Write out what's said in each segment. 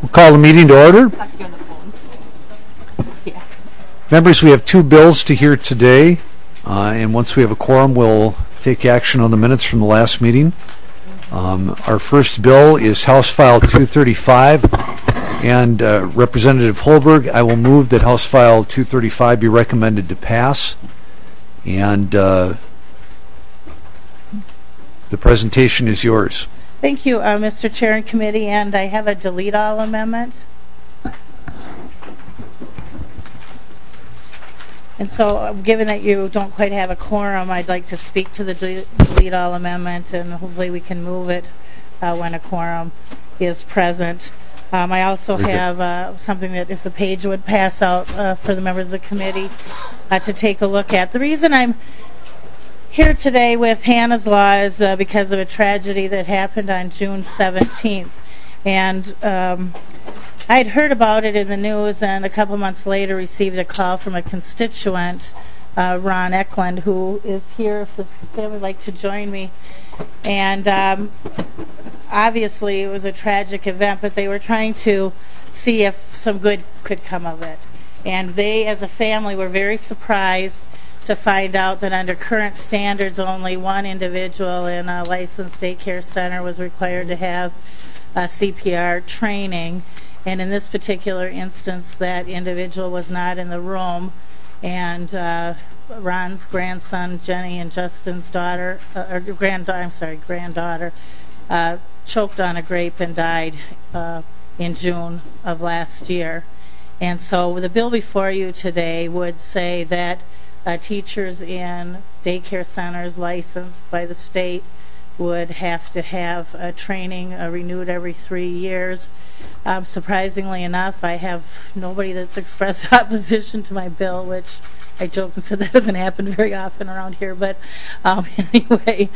We'll call the meeting to order. Actually on the phone. Yeah. Members, we have 2 bills to hear today, and once we have a quorum, we'll take action on the minutes from the last meeting. Our first bill is House File 235, and Representative Holberg, I will move that House File 235 be recommended to pass, and the presentation is yours. Thank you, Mr. Chair and Committee, and I have a delete all amendment. And so, given that you don't quite have a quorum, I'd like to speak to the delete all amendment, and hopefully we can move it when a quorum is present. I also have something that if the page would pass out for the members of the committee to take a look at. The reason I'm here today with Hannah's Law is because of a tragedy that happened on June 17th. And I'd heard about it in the news, and a couple months later received a call from a constituent, Ron Eklund, who is here if the family would like to join me. And obviously it was a tragic event, but they were trying to see if some good could come of it. And they, as a family, were very surprised to find out that under current standards, only one individual in a licensed daycare center was required to have CPR training. And in this particular instance, that individual was not in the room. And Ron's grandson, Jenny, and Justin's daughter, granddaughter, choked on a grape and died in June of last year. And so the bill before you today would say that teachers in daycare centers licensed by the state would have to have training renewed every 3 years. Surprisingly enough, I have nobody that's expressed opposition to my bill, which I joked and said that doesn't happen very often around here. But anyway,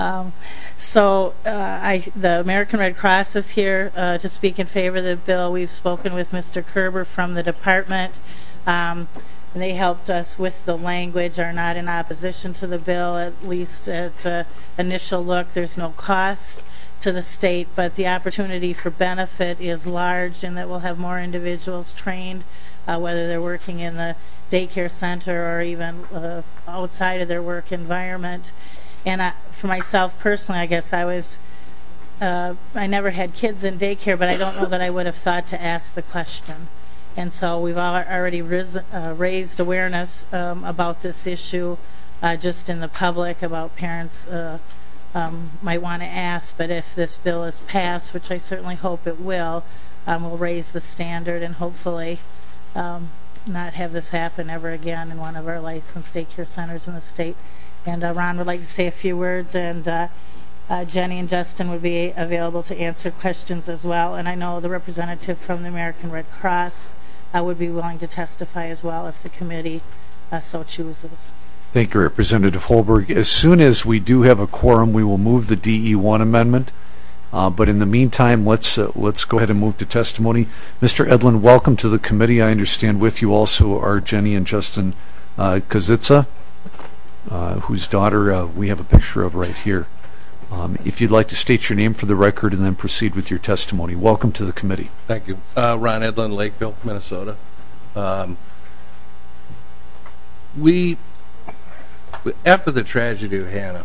so the American Red Cross is here to speak in favor of the bill. We've spoken with Mr. Kerber from the department. And they helped us with the language, are not in opposition to the bill, at least at initial look. There's no cost to the state, but the opportunity for benefit is large, and that we'll have more individuals trained, whether they're working in the daycare center or even outside of their work environment. And for myself personally, I guess I never had kids in daycare, but I don't know that I would have thought to ask the question. And so we've already raised awareness about this issue just in the public, about parents might want to ask. But if this bill is passed, which I certainly hope it will, we'll raise the standard and hopefully not have this happen ever again in one of our licensed daycare centers in the state. And Ron would like to say a few words, and Jenny and Justin would be available to answer questions as well. And I know the representative from the American Red Cross would be willing to testify as well if the committee so chooses. Thank you, Representative Holberg. As soon as we do have a quorum, we will move the DE1 amendment. But in the meantime, let's go ahead and move to testimony. Mr. Edlin, welcome to the committee. I understand with you also are Jenny and Justin Kazitsa, whose daughter we have a picture of right here. If you'd like to state your name for the record and then proceed with your testimony. Welcome to the committee. Thank you. Ron Edlin, Lakeville, Minnesota. After the tragedy of Hannah,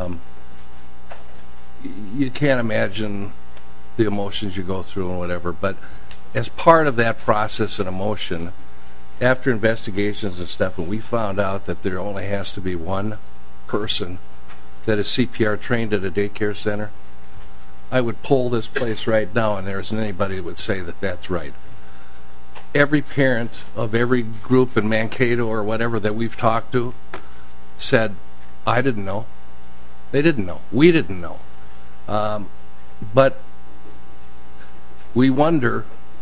you can't imagine the emotions you go through and whatever, but as part of that process and emotion, after investigations and stuff, and we found out that there only has to be one person that is CPR trained at a daycare center, I would poll this place right now, and there isn't anybody that would say that that's right. Every parent of every group in Mankato or whatever that we've talked to said, I didn't know. They didn't know. We didn't know. But we wonder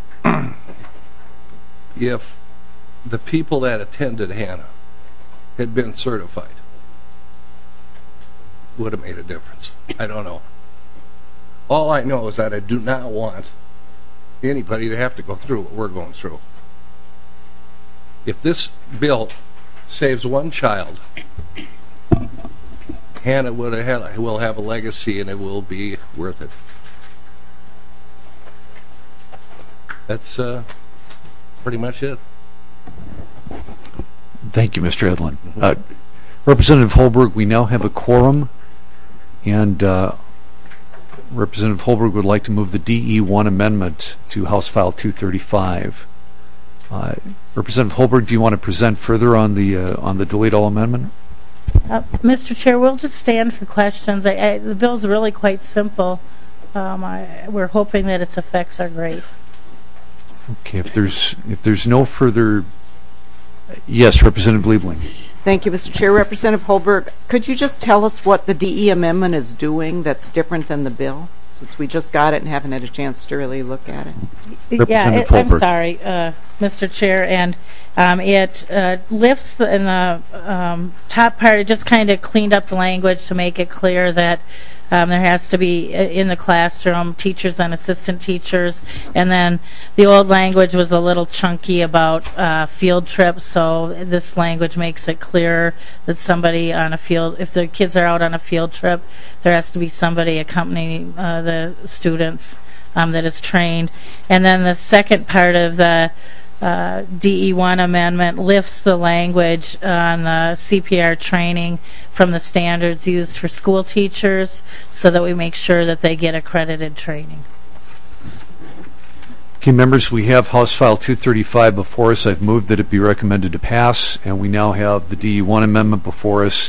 if the people that attended Hannah had been certified, would have made a difference. I don't know. All I know is that I do not want anybody to have to go through what we're going through. If this bill saves one child, Hannah will have a legacy, and it will be worth it. That's pretty much it. Thank you, Mr. Edlin. Representative Holberg, we now have a quorum, and Representative Holberg would like to move the DE1 amendment to House File 235. Representative Holberg, do you want to present further on the delete all amendment? Mr. Chair, we'll just stand for questions. The bill's really quite simple. We're hoping that its effects are great. Okay, if there's no further, yes, Representative Liebling. Thank you, Mr. Chair. Representative Holberg, could you just tell us what the DE amendment is doing that's different than the bill, since we just got it and haven't had a chance to really look at it? Representative I'm Holberg. sorry, Mr. Chair, and it lifts in the top part. It just kind of cleaned up the language to make it clear that there has to be in the classroom teachers and assistant teachers, and then the old language was a little chunky about field trips, so this language makes it clearer that somebody on a field, if the kids are out on a field trip, there has to be somebody accompanying the students that is trained. And then the second part of the DE1 amendment lifts the language on the CPR training from the standards used for school teachers so that we make sure that they get accredited training. Okay, members, we have House File 235 before us. I've moved that it be recommended to pass, and we now have the DE1 amendment before us.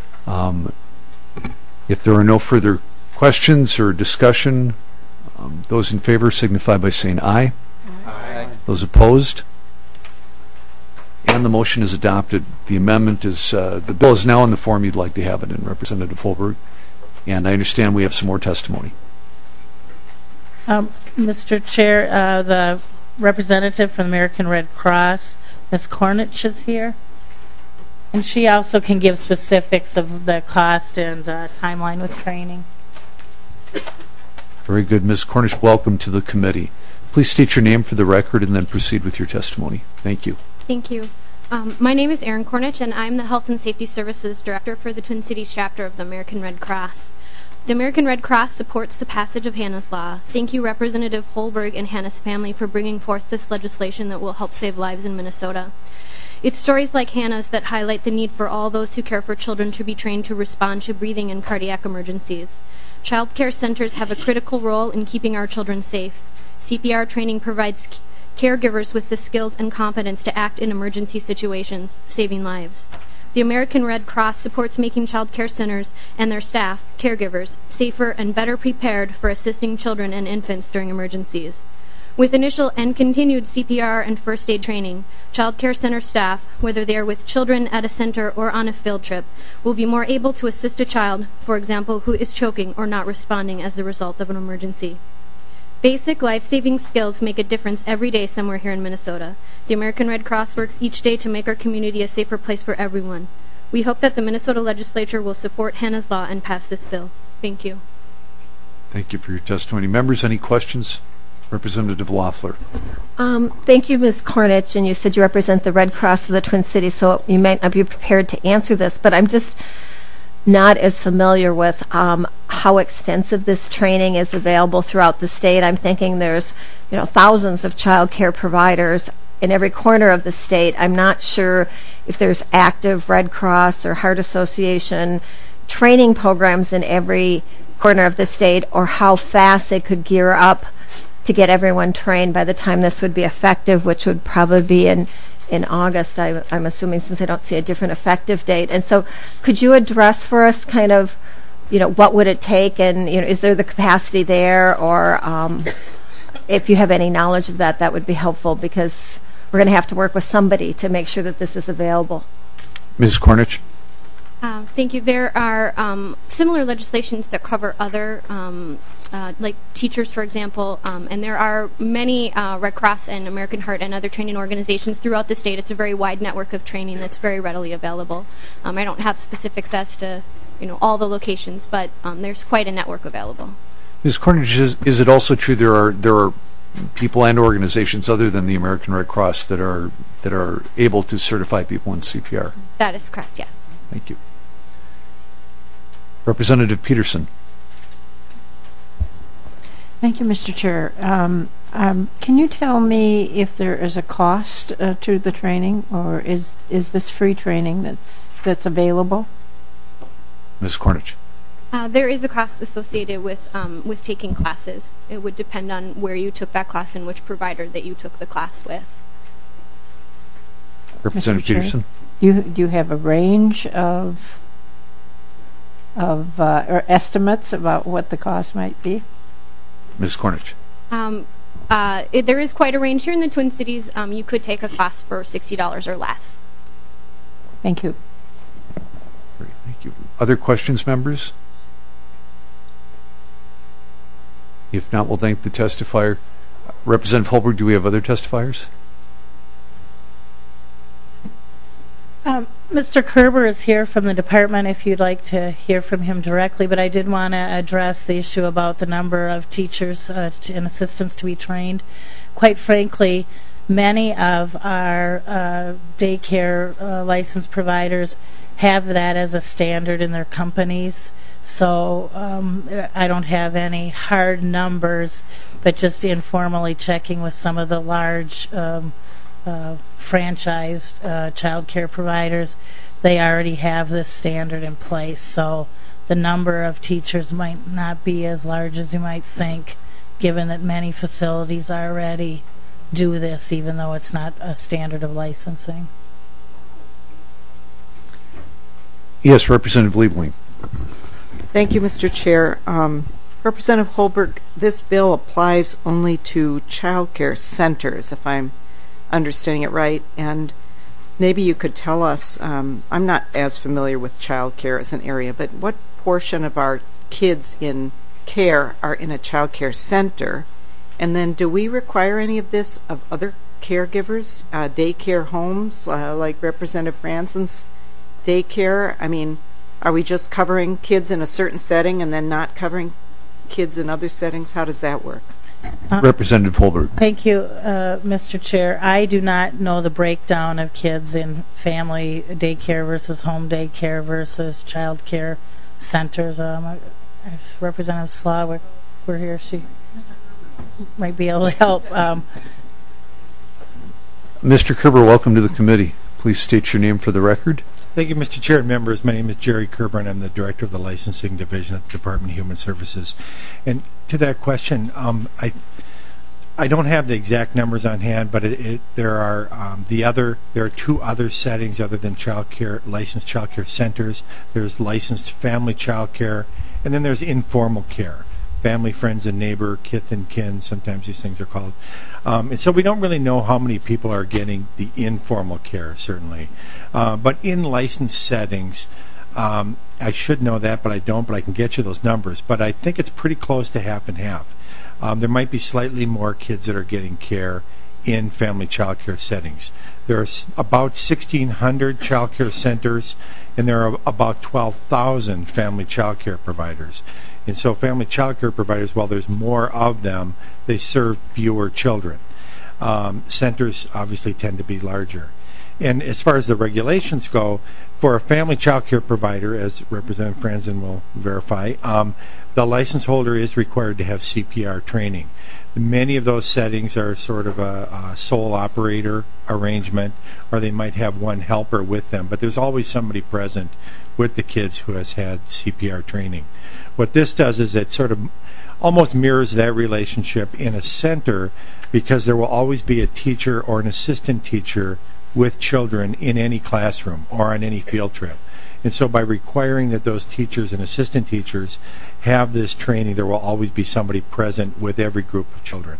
If there are no further questions or discussion, those in favor signify by saying aye. Aye. Those opposed? And the motion is adopted. The amendment is, the bill is now in the form you'd like to have it in, Representative Holberg. And I understand we have some more testimony. Mr. Chair, the representative from the American Red Cross, Ms. Cornich, is here. And she also can give specifics of the cost and timeline with training. Very good. Ms. Cornish, welcome to the committee. Please state your name for the record and then proceed with your testimony. Thank you. Thank you. My name is Erin Cornich, and I'm the Health and Safety Services Director for the Twin Cities chapter of the American Red Cross. The American Red Cross supports the passage of Hannah's Law. Thank you, Representative Holberg and Hannah's family, for bringing forth this legislation that will help save lives in Minnesota. It's stories like Hannah's that highlight the need for all those who care for children to be trained to respond to breathing and cardiac emergencies. Child care centers have a critical role in keeping our children safe. CPR training provides caregivers with the skills and confidence to act in emergency situations, saving lives. The American Red Cross supports making child care centers and their staff, caregivers, safer and better prepared for assisting children and infants during emergencies. With initial and continued CPR and first aid training, child care center staff, whether they are with children at a center or on a field trip, will be more able to assist a child, for example, who is choking or not responding as the result of an emergency. Basic life-saving skills make a difference every day somewhere here in Minnesota. The American Red Cross works each day to make our community a safer place for everyone. We hope that the Minnesota legislature will support Hannah's Law and pass this bill. Thank you. Thank you for your testimony. Members, any questions? Representative Loeffler. Thank you, Ms. Cornich, and you said you represent the Red Cross of the Twin Cities, so you might not be prepared to answer this, but I'm just not as familiar with how extensive this training is available throughout the state. I'm thinking there's thousands of child care providers in every corner of the state. I'm not sure if there's active Red Cross or Heart Association training programs in every corner of the state, or how fast they could gear up to get everyone trained by the time this would be effective, which would probably be in August, I'm assuming, since I don't see a different effective date. And so could you address for us kind of, what would it take, and is there the capacity there, or if you have any knowledge of that, that would be helpful, because we're going to have to work with somebody to make sure that this is available. Ms. Cornich. Thank you. There are similar legislations that cover other, like teachers, for example, and there are many Red Cross and American Heart and other training organizations throughout the state. It's a very wide network of training that's very readily available. I don't have specifics as to all the locations, but there's quite a network available. Ms. Cornich, is it also true there are people and organizations other than the American Red Cross that are able to certify people in CPR? That is correct, yes. Thank you. Representative Peterson. Thank you, Mr. Chair. Can you tell me if there is a cost to the training, or is this free training that's available? Ms. Cornish. There is a cost associated with taking classes. It would depend on where you took that class and which provider that you took the class with. Representative Peterson. Do you have a range of or estimates about what the cost might be? Ms. Cornish. There is quite a range here in the Twin Cities. You could take a class for $60 or less. Thank you. Great, thank you. Other questions, members? If not, we'll thank the testifier. Representative Holberg, do we have other testifiers? Mr. Kerber is here from the department if you'd like to hear from him directly, but I did want to address the issue about the number of teachers and assistants to be trained. Quite frankly, many of our daycare license providers have that as a standard in their companies. So I don't have any hard numbers, but just informally checking with some of the large franchised child care providers, they already have this standard in place. So the number of teachers might not be as large as you might think, given that many facilities already do this, even though it's not a standard of licensing. Yes, Representative Liebling. Thank you, Mr. Chair. Representative Holberg, this bill applies only to child care centers, if I'm understanding it right, and maybe you could tell us, I'm not as familiar with child care as an area, but what portion of our kids in care are in a child care center? And then do we require any of this of other caregivers, daycare homes, like Representative Franson's daycare? I mean, are we just covering kids in a certain setting and then not covering kids in other settings? How does that work? Representative Holberg. Thank you, Mr. Chair. I do not know the breakdown of kids in family daycare versus home daycare versus child care centers. If Representative Slaw were here, she might be able to help. Mr. Kerber, welcome to the committee. Please state your name for the record. Thank you, Mr. Chair and members. My name is Jerry Kerber, and I'm the Director of the Licensing Division at the Department of Human Services. And to that question, I don't have the exact numbers on hand, but there are two other settings other than licensed child care centers. There's licensed family child care, and then there's informal care. Family, friends, and neighbor, kith and kin, sometimes these things are called. And so we don't really know how many people are getting the informal care, certainly. But in licensed settings, I should know that, but I don't, but I can get you those numbers. But I think it's pretty close to half and half. There might be slightly more kids that are getting care in family child care settings. There are about 1,600 child care centers, and there are about 12,000 family child care providers. And so family child care providers, while there's more of them, they serve fewer children. Centers obviously tend to be larger. And as far as the regulations go, for a family child care provider, as Representative Franzen will verify, the license holder is required to have CPR training. Many of those settings are sort of a sole operator arrangement, or they might have one helper with them, but there's always somebody present with the kids who has had CPR training. What this does is it sort of almost mirrors that relationship in a center, because there will always be a teacher or an assistant teacher with children in any classroom or on any field trip. And so by requiring that those teachers and assistant teachers have this training, there will always be somebody present with every group of children.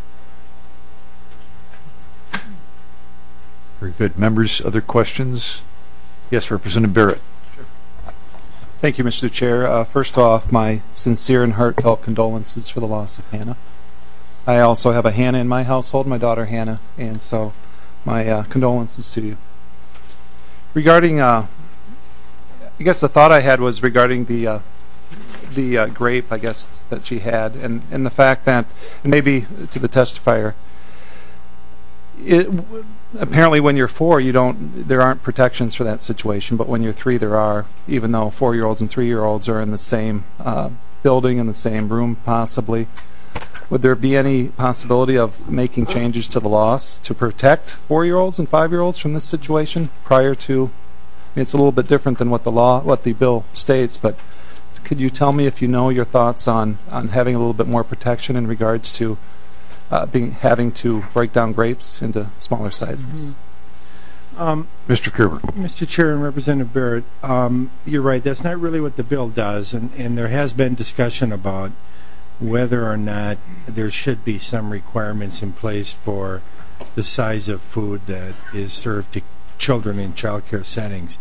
Very good. Members, other questions? Yes, Representative Barrett. Thank you, Mr. Chair. First off, my sincere and heartfelt condolences for the loss of Hannah. I also have a Hannah in my household, my daughter Hannah, and so my condolences to you. Regarding, I guess the thought I had was regarding the grape, I guess, that she had, and the fact that, and maybe to the testifier, apparently when you're 4, there aren't protections for that situation, but when you're 3 there are, even though 4-year-olds and 3-year-olds are in the same building, in the same room possibly. would there be any possibility of making changes to the laws to protect 4-year-olds and 5-year-olds from this situation prior to? I mean, it's a little bit different than what the bill states, but could you tell me if you know your thoughts on having a little bit more protection in regards to having to break down grapes into smaller sizes? Mr. Kerber. Mr. Chair and Representative Barrett, you're right. That's not really what the bill does, and there has been discussion about whether or not there should be some requirements in place for the size of food that is served to children in child care settings.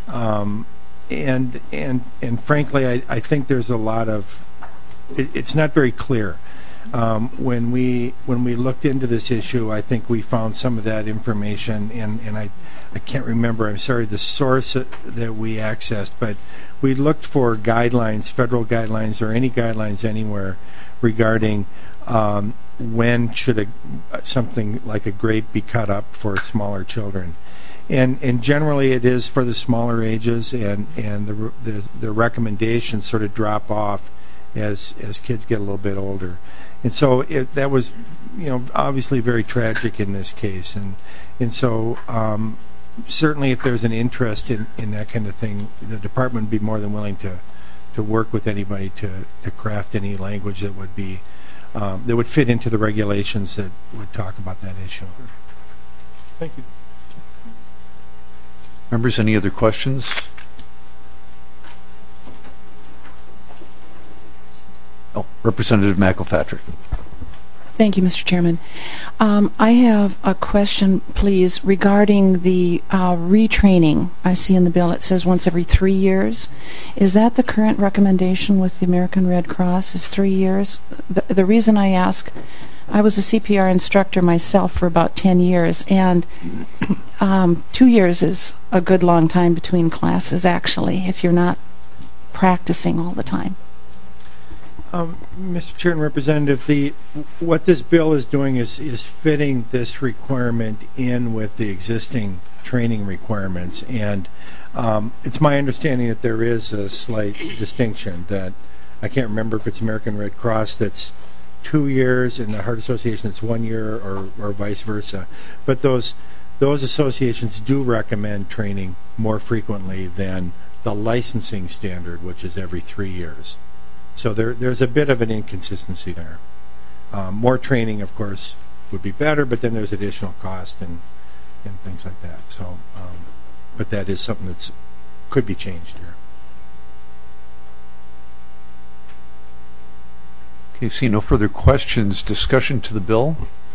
And frankly, I think there's a lot of it's not very clear. When we looked into this issue, I think we found some of that information, and I can't remember, I'm sorry, the source that we accessed, but we looked for guidelines, federal guidelines, or any guidelines anywhere regarding when should something like a grape be cut up for smaller children. And generally it is for the smaller ages, and the recommendations sort of drop off as kids get a little bit older. And so that was, obviously very tragic in this case. And so certainly if there's an interest in that kind of thing, the department would be more than willing to work with anybody to craft any language that would be that would fit into the regulations that would talk about that issue. Thank you. Members, any other questions? Oh, Representative McElpatrick. Thank you, Mr. Chairman. I have a question, please, regarding the retraining. I see in the bill it says once every 3 years. Is that the current recommendation with the American Red Cross, is 3 years? The reason I ask, I was a CPR instructor myself for about 10 years, and 2 years is a good long time between classes, actually, if you're not practicing all the time. Mr. Chair and Representative, what this bill is doing is fitting this requirement in with the existing training requirements, and it's my understanding that there is a slight distinction. That I can't remember if it's American Red Cross that's 2 years and the Heart Association it's 1 year, or vice versa. But those associations do recommend training more frequently than the licensing standard, which is every 3 years. So there's a bit of an inconsistency there. More training, of course, would be better, but then there's additional cost and things like that. So, but that is something that could be changed here. Okay, see no further questions. Discussion to the bill?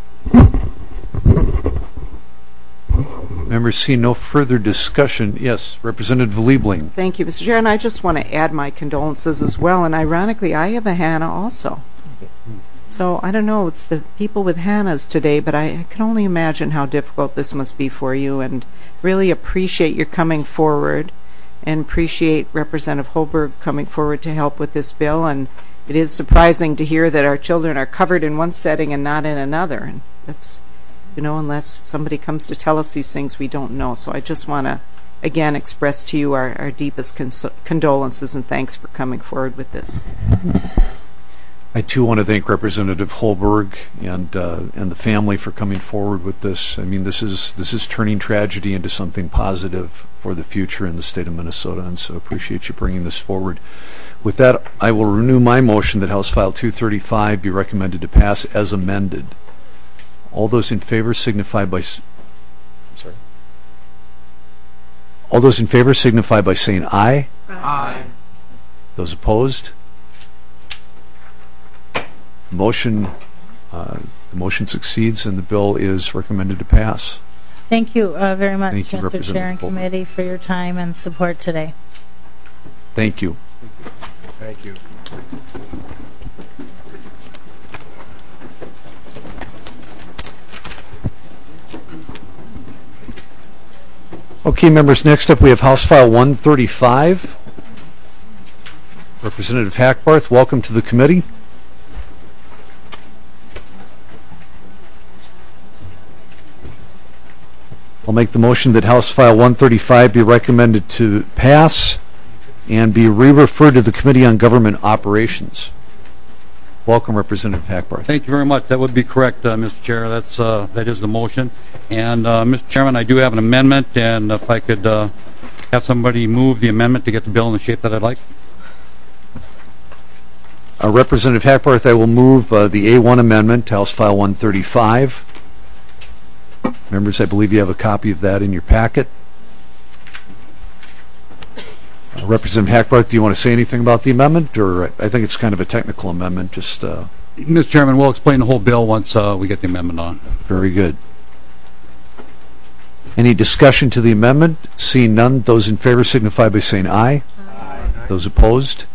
Members see no further discussion. Yes, Representative Liebling. Thank you, Mr. Chair, and I just want to add my condolences as well. And ironically, I have a Hannah also. So I don't know, it's the people with Hannahs today, but I can only imagine how difficult this must be for you, and really appreciate your coming forward, and appreciate Representative Holberg coming forward to help with this bill. And it is surprising to hear that our children are covered in one setting and not in another. And that's, unless somebody comes to tell us these things, we don't know. So I just want to, again, express to you our deepest condolences and thanks for coming forward with this. I too want to thank Representative Holberg and the family for coming forward with this. I mean, this is turning tragedy into something positive for the future in the state of Minnesota, and so appreciate you bringing this forward. With that, I will renew my motion that House File 235 be recommended to pass as amended. All those in favor signify by All those in favor signify by saying aye. Aye. Those opposed? The motion succeeds and the bill is recommended to pass. Thank you very much, Thank you, Mr. Chair and Committee, for your time and support today. Thank you. Thank you. Okay, members, next up we have House File 135. Representative Hackbarth, welcome to the committee. I'll make the motion that House File 135 be recommended to pass and be re-referred to the Committee on Government Operations. Welcome, Representative Hackbarth. Thank you very much. That would be correct, Mr. Chair. That is the motion. And, Mr. Chairman, I do have an amendment, and if I could have somebody move the amendment to get the bill in the shape that I'd like. Representative Hackbarth, I will move the A1 amendment, House File 135. Members, I believe you have a copy of that in your packet. Representative Hackbarth, do you want to say anything about the amendment, or I think it's kind of a technical amendment? Just Mr. Chairman, we'll explain the whole bill once we get the amendment on. Very good. Any discussion to the amendment? Seeing none, those in favor signify by saying aye. Aye. Those opposed?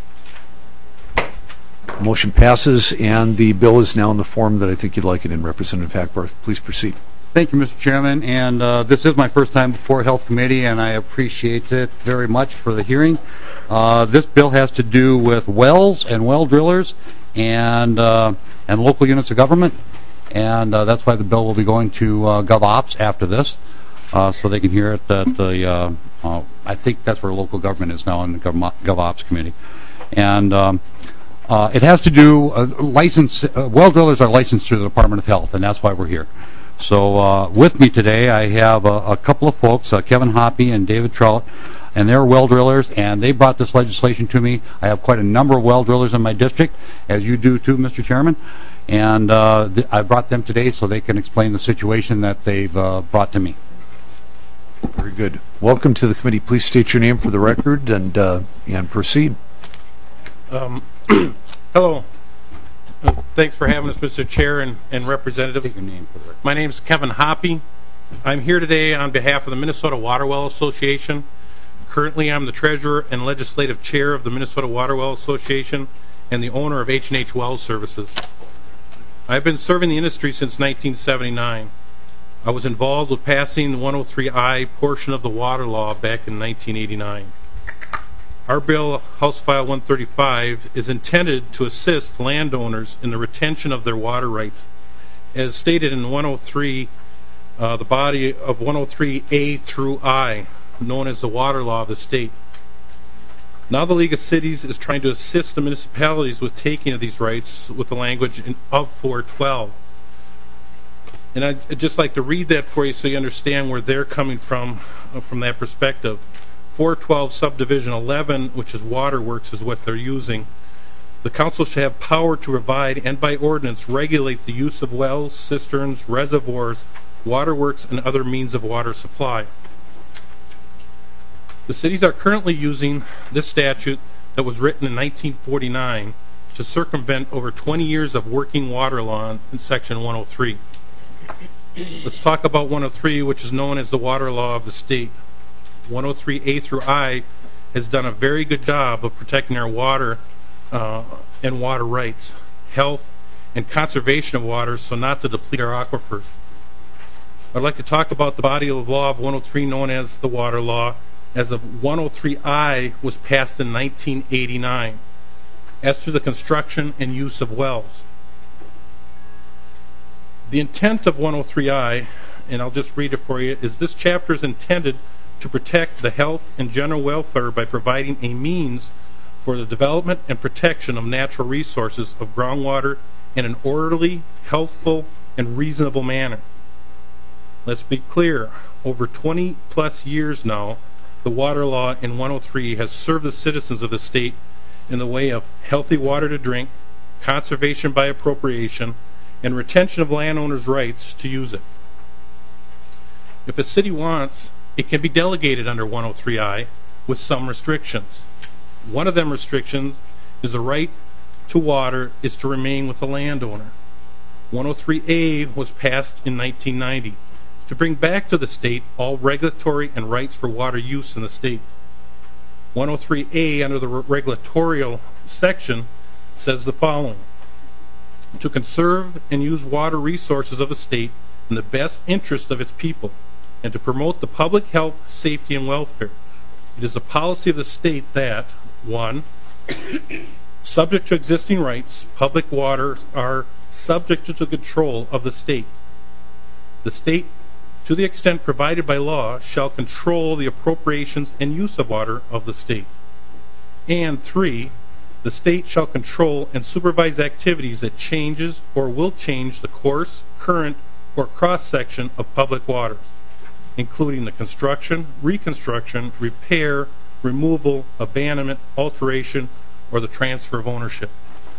Motion passes, and the bill is now in the form that I think you'd like it in. Representative Hackbarth, please proceed. Thank you, Mr. Chairman, and this is my first time before Health Committee, and I appreciate it very much for the hearing. This bill has to do with wells and well drillers and local units of government, and that's why the bill will be going to GovOps after this, so they can hear it. That I think that's where local government is now in the GovOps committee, and it has to do well drillers are licensed through the Department of Health, and that's why we're here. So with me today, I have a couple of folks, Kevin Hoppy and David Trout, and they're well drillers, and they brought this legislation to me. I have quite a number of well drillers in my district, as you do too, Mr. Chairman, and I brought them today so they can explain the situation that they've brought to me. Very good. Welcome to the committee. Please state your name for the record and proceed. Hello. Thanks for having us, Mr. Chair and Representative. Take your name for the record. My name is Kevin Hoppy. I'm here today on behalf of the Minnesota Water Well Association. Currently, I'm the Treasurer and Legislative Chair of the Minnesota Water Well Association and the owner of H&H Well Services. I've been serving the industry since 1979. I was involved with passing the 103I portion of the water law back in 1989. Our bill, House File 135, is intended to assist landowners in the retention of their water rights. As stated in 103, the body of 103A through I, known as the water law of the state. Now the League of Cities is trying to assist the municipalities with taking of these rights with the language of 412. And I'd just like to read that for you so you understand where they're coming from that perspective. 412 subdivision 11, which is waterworks, is what they're using. The council shall have power to provide and by ordinance regulate the use of wells, cisterns, reservoirs, waterworks, and other means of water supply. The cities are currently using this statute that was written in 1949 to circumvent over 20 years of working water law in Section 103. Let's talk about 103, which is known as the water law of the state. 103A through I has done a very good job of protecting our water and water rights, health, and conservation of water so not to deplete our aquifers. I'd like to talk about the body of law of 103 known as the water law, as of 103I was passed in 1989 as to the construction and use of wells. The intent of 103I, and I'll just read it for you, is this chapter is intended to protect the health and general welfare by providing a means for the development and protection of natural resources of groundwater in an orderly, healthful, and reasonable manner. Let's be clear, over 20 plus years now, the water law in 103 has served the citizens of the state in the way of healthy water to drink, conservation by appropriation, and retention of landowners' rights to use it. If a city wants, it can be delegated under 103I with some restrictions. One of them restrictions is the right to water is to remain with the landowner. 103A was passed in 1990 to bring back to the state all regulatory and rights for water use in the state. 103A under the regulatorial section says the following: to conserve and use water resources of the state in the best interest of its people, and to promote the public health, safety, and welfare. It is a policy of the state that, 1, subject to existing rights, public waters are subject to the control of the state. The state, to the extent provided by law, shall control the appropriations and use of water of the state. And 3, The state shall control and supervise activities that changes or will change the course, current, or cross-section of public waters, including the construction, reconstruction, repair, removal, abandonment, alteration, or the transfer of ownership.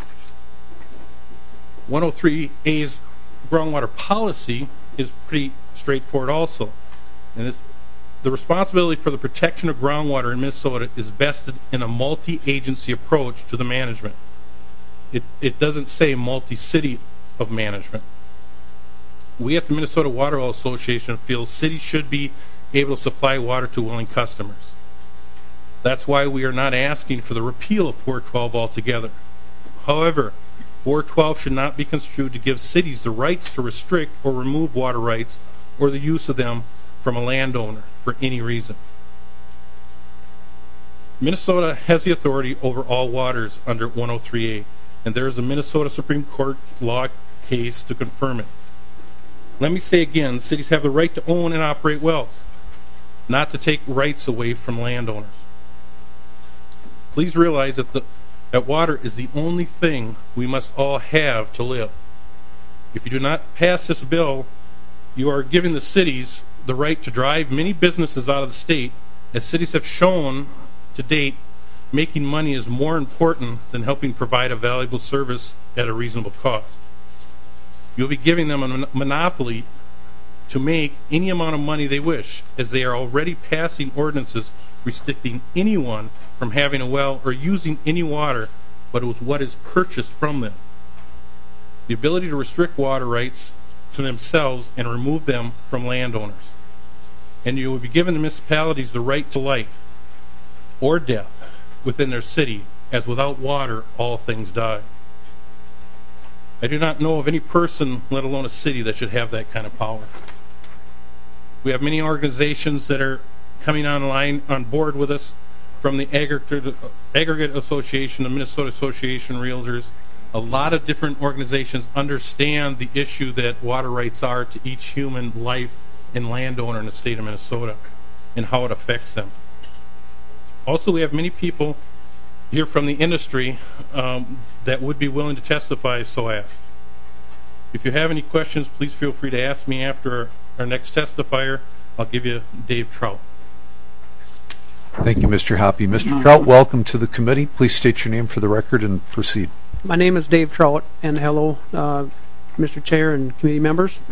103A's groundwater policy is pretty straightforward also. And the responsibility for the protection of groundwater in Minnesota is vested in a multi-agency approach to the management. It doesn't say multi-city of management. We at the Minnesota Water Well Association feel cities should be able to supply water to willing customers. That's why we are not asking for the repeal of 412 altogether. However, 412 should not be construed to give cities the rights to restrict or remove water rights or the use of them from a landowner for any reason. Minnesota has the authority over all waters under 103A, and there is a Minnesota Supreme Court law case to confirm it. Let me say again, cities have the right to own and operate wells, not to take rights away from landowners. Please realize that water is the only thing we must all have to live. If you do not pass this bill, you are giving the cities the right to drive many businesses out of the state. As cities have shown to date, making money is more important than helping provide a valuable service at a reasonable cost. You'll be giving them a monopoly to make any amount of money they wish, as they are already passing ordinances restricting anyone from having a well or using any water but it was what is purchased from them. The ability to restrict water rights to themselves and remove them from landowners. And you will be giving the municipalities the right to life or death within their city, as without water all things die. I do not know of any person, let alone a city, that should have that kind of power. We have many organizations that are coming on board with us, from the Aggregate Association, the Minnesota Association of Realtors. A lot of different organizations understand the issue that water rights are to each human life and landowner in the state of Minnesota and how it affects them. Also, we have many people here from the industry that would be willing to testify, so asked. If you have any questions, please feel free to ask me after our next testifier. I'll give you Dave Trout. Thank you, Mr. Hoppe. Mr. Trout, welcome to the committee. Please state your name for the record and proceed. My name is Dave Trout, and hello, Mr. Chair and committee members.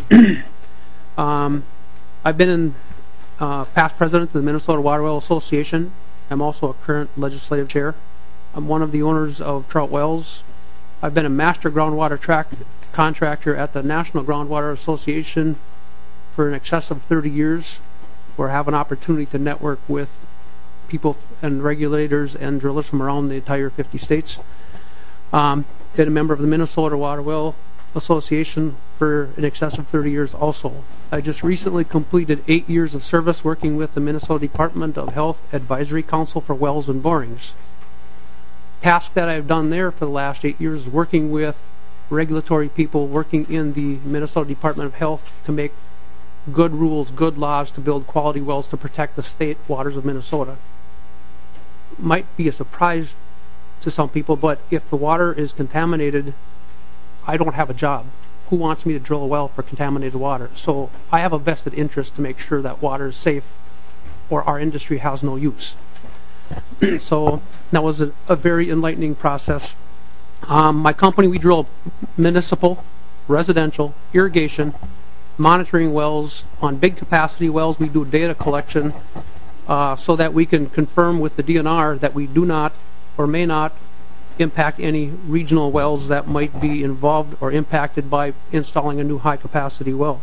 I've been past president of the Minnesota Water Well Association. I'm also a current legislative chair. I'm one of the owners of Trout Wells. I've been a master groundwater contractor at the National Groundwater Association for in excess of 30 years, where I have an opportunity to network with people and regulators and drillers from around the entire 50 states. Been a member of the Minnesota Water Well Association for in excess of 30 years also. I just recently completed 8 years of service working with the Minnesota Department of Health Advisory Council for Wells and Borings. Task that I've done there for the last 8 years is working with regulatory people working in the Minnesota Department of Health to make good rules, good laws to build quality wells to protect the state waters of Minnesota. Might be a surprise to some people, but if the water is contaminated, I don't have a job. Who wants me to drill a well for contaminated water? So I have a vested interest to make sure that water is safe or our industry has no use. So that was a very enlightening process. My company, we drill municipal, residential, irrigation, monitoring wells. On big capacity wells, we do data collection so that we can confirm with the DNR that we do not or may not impact any regional wells that might be involved or impacted by installing a new high capacity well.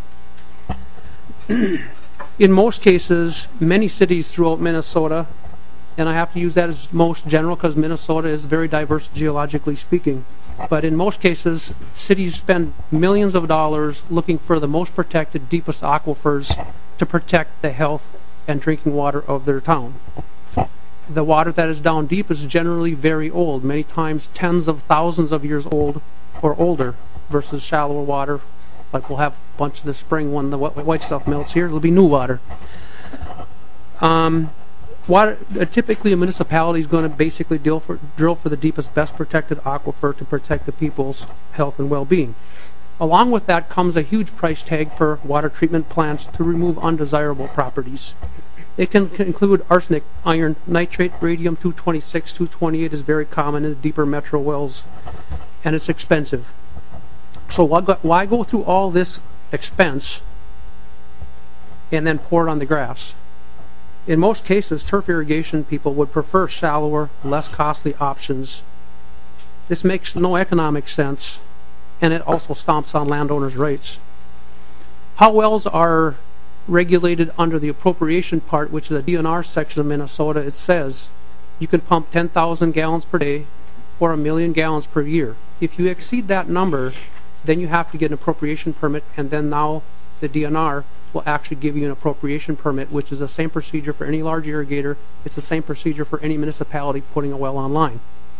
In most cases, many cities throughout Minnesota, and I have to use that as most general because Minnesota is very diverse geologically speaking, but in most cases, cities spend millions of dollars looking for the most protected, deepest aquifers to protect the health and drinking water of their town. The water that is down deep is generally very old, many times tens of thousands of years old or older, versus shallower water. Like we'll have a bunch of the spring when the white stuff melts here, it'll be new water. typically a municipality is going to basically drill for the deepest, best protected aquifer to protect the people's health and well-being. Along with that comes a huge price tag for water treatment plants to remove undesirable properties. It can include arsenic, iron, nitrate, radium-226, 228 is very common in the deeper metro wells, and it's expensive. So why go through all this expense and then pour it on the grass? In most cases, turf irrigation people would prefer shallower, less costly options. This makes no economic sense, and it also stomps on landowners' rights. How wells are regulated under the appropriation part, which is the DNR section of Minnesota, it says you can pump 10,000 gallons per day or 1 million gallons per year. If you exceed that number, then you have to get an appropriation permit, and then now the DNR will actually give you an appropriation permit, which is the same procedure for any large irrigator. It's the same procedure for any municipality putting a well online.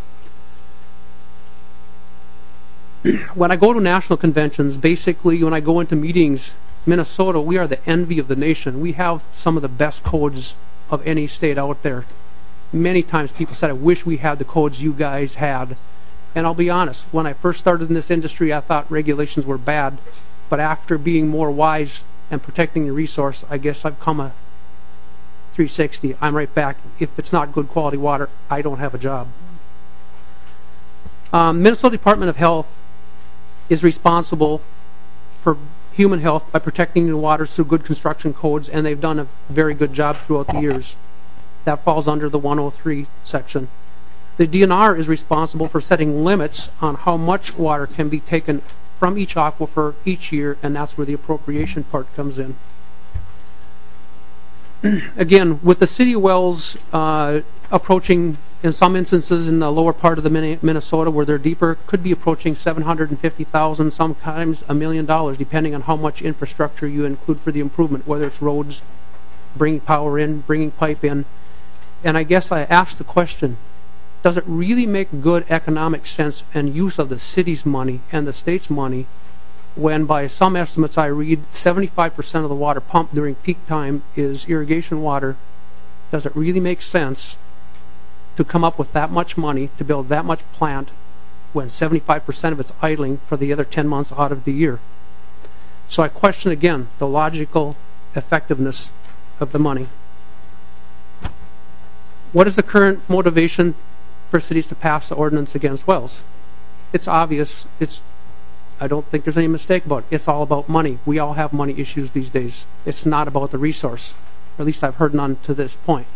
When I go to national conventions, basically when I go into meetings, Minnesota, we are the envy of the nation. We have some of the best codes of any state out there. Many times people said, I wish we had the codes you guys had. And I'll be honest, when I first started in this industry, I thought regulations were bad. But after being more wise and protecting the resource, I guess I've come a 360. I'm right back. If it's not good quality water, I don't have a job. Minnesota Department of Health is responsible for human health by protecting the waters through good construction codes, and they've done a very good job throughout the years. That falls under the 103 section. The DNR is responsible for setting limits on how much water can be taken from each aquifer each year, and that's where the appropriation part comes in. Again, with the city wells approaching, in some instances in the lower part of the Minnesota where they're deeper, could be approaching $750,000, sometimes $1 million, depending on how much infrastructure you include for the improvement, whether it's roads, bringing power in, bringing pipe in. And I guess I asked the question, does it really make good economic sense and use of the city's money and the state's money when by some estimates I read 75% of the water pumped during peak time is irrigation water? Does it really make sense to come up with that much money to build that much plant when 75% of it's idling for the other 10 months out of the year? So I question again the logical effectiveness of the money. What is the current motivation for cities to pass the ordinance against wells? It's obvious. I don't think there's any mistake about it. It's all about money. We all have money issues these days. It's not about the resource. Or at least I've heard none to this point.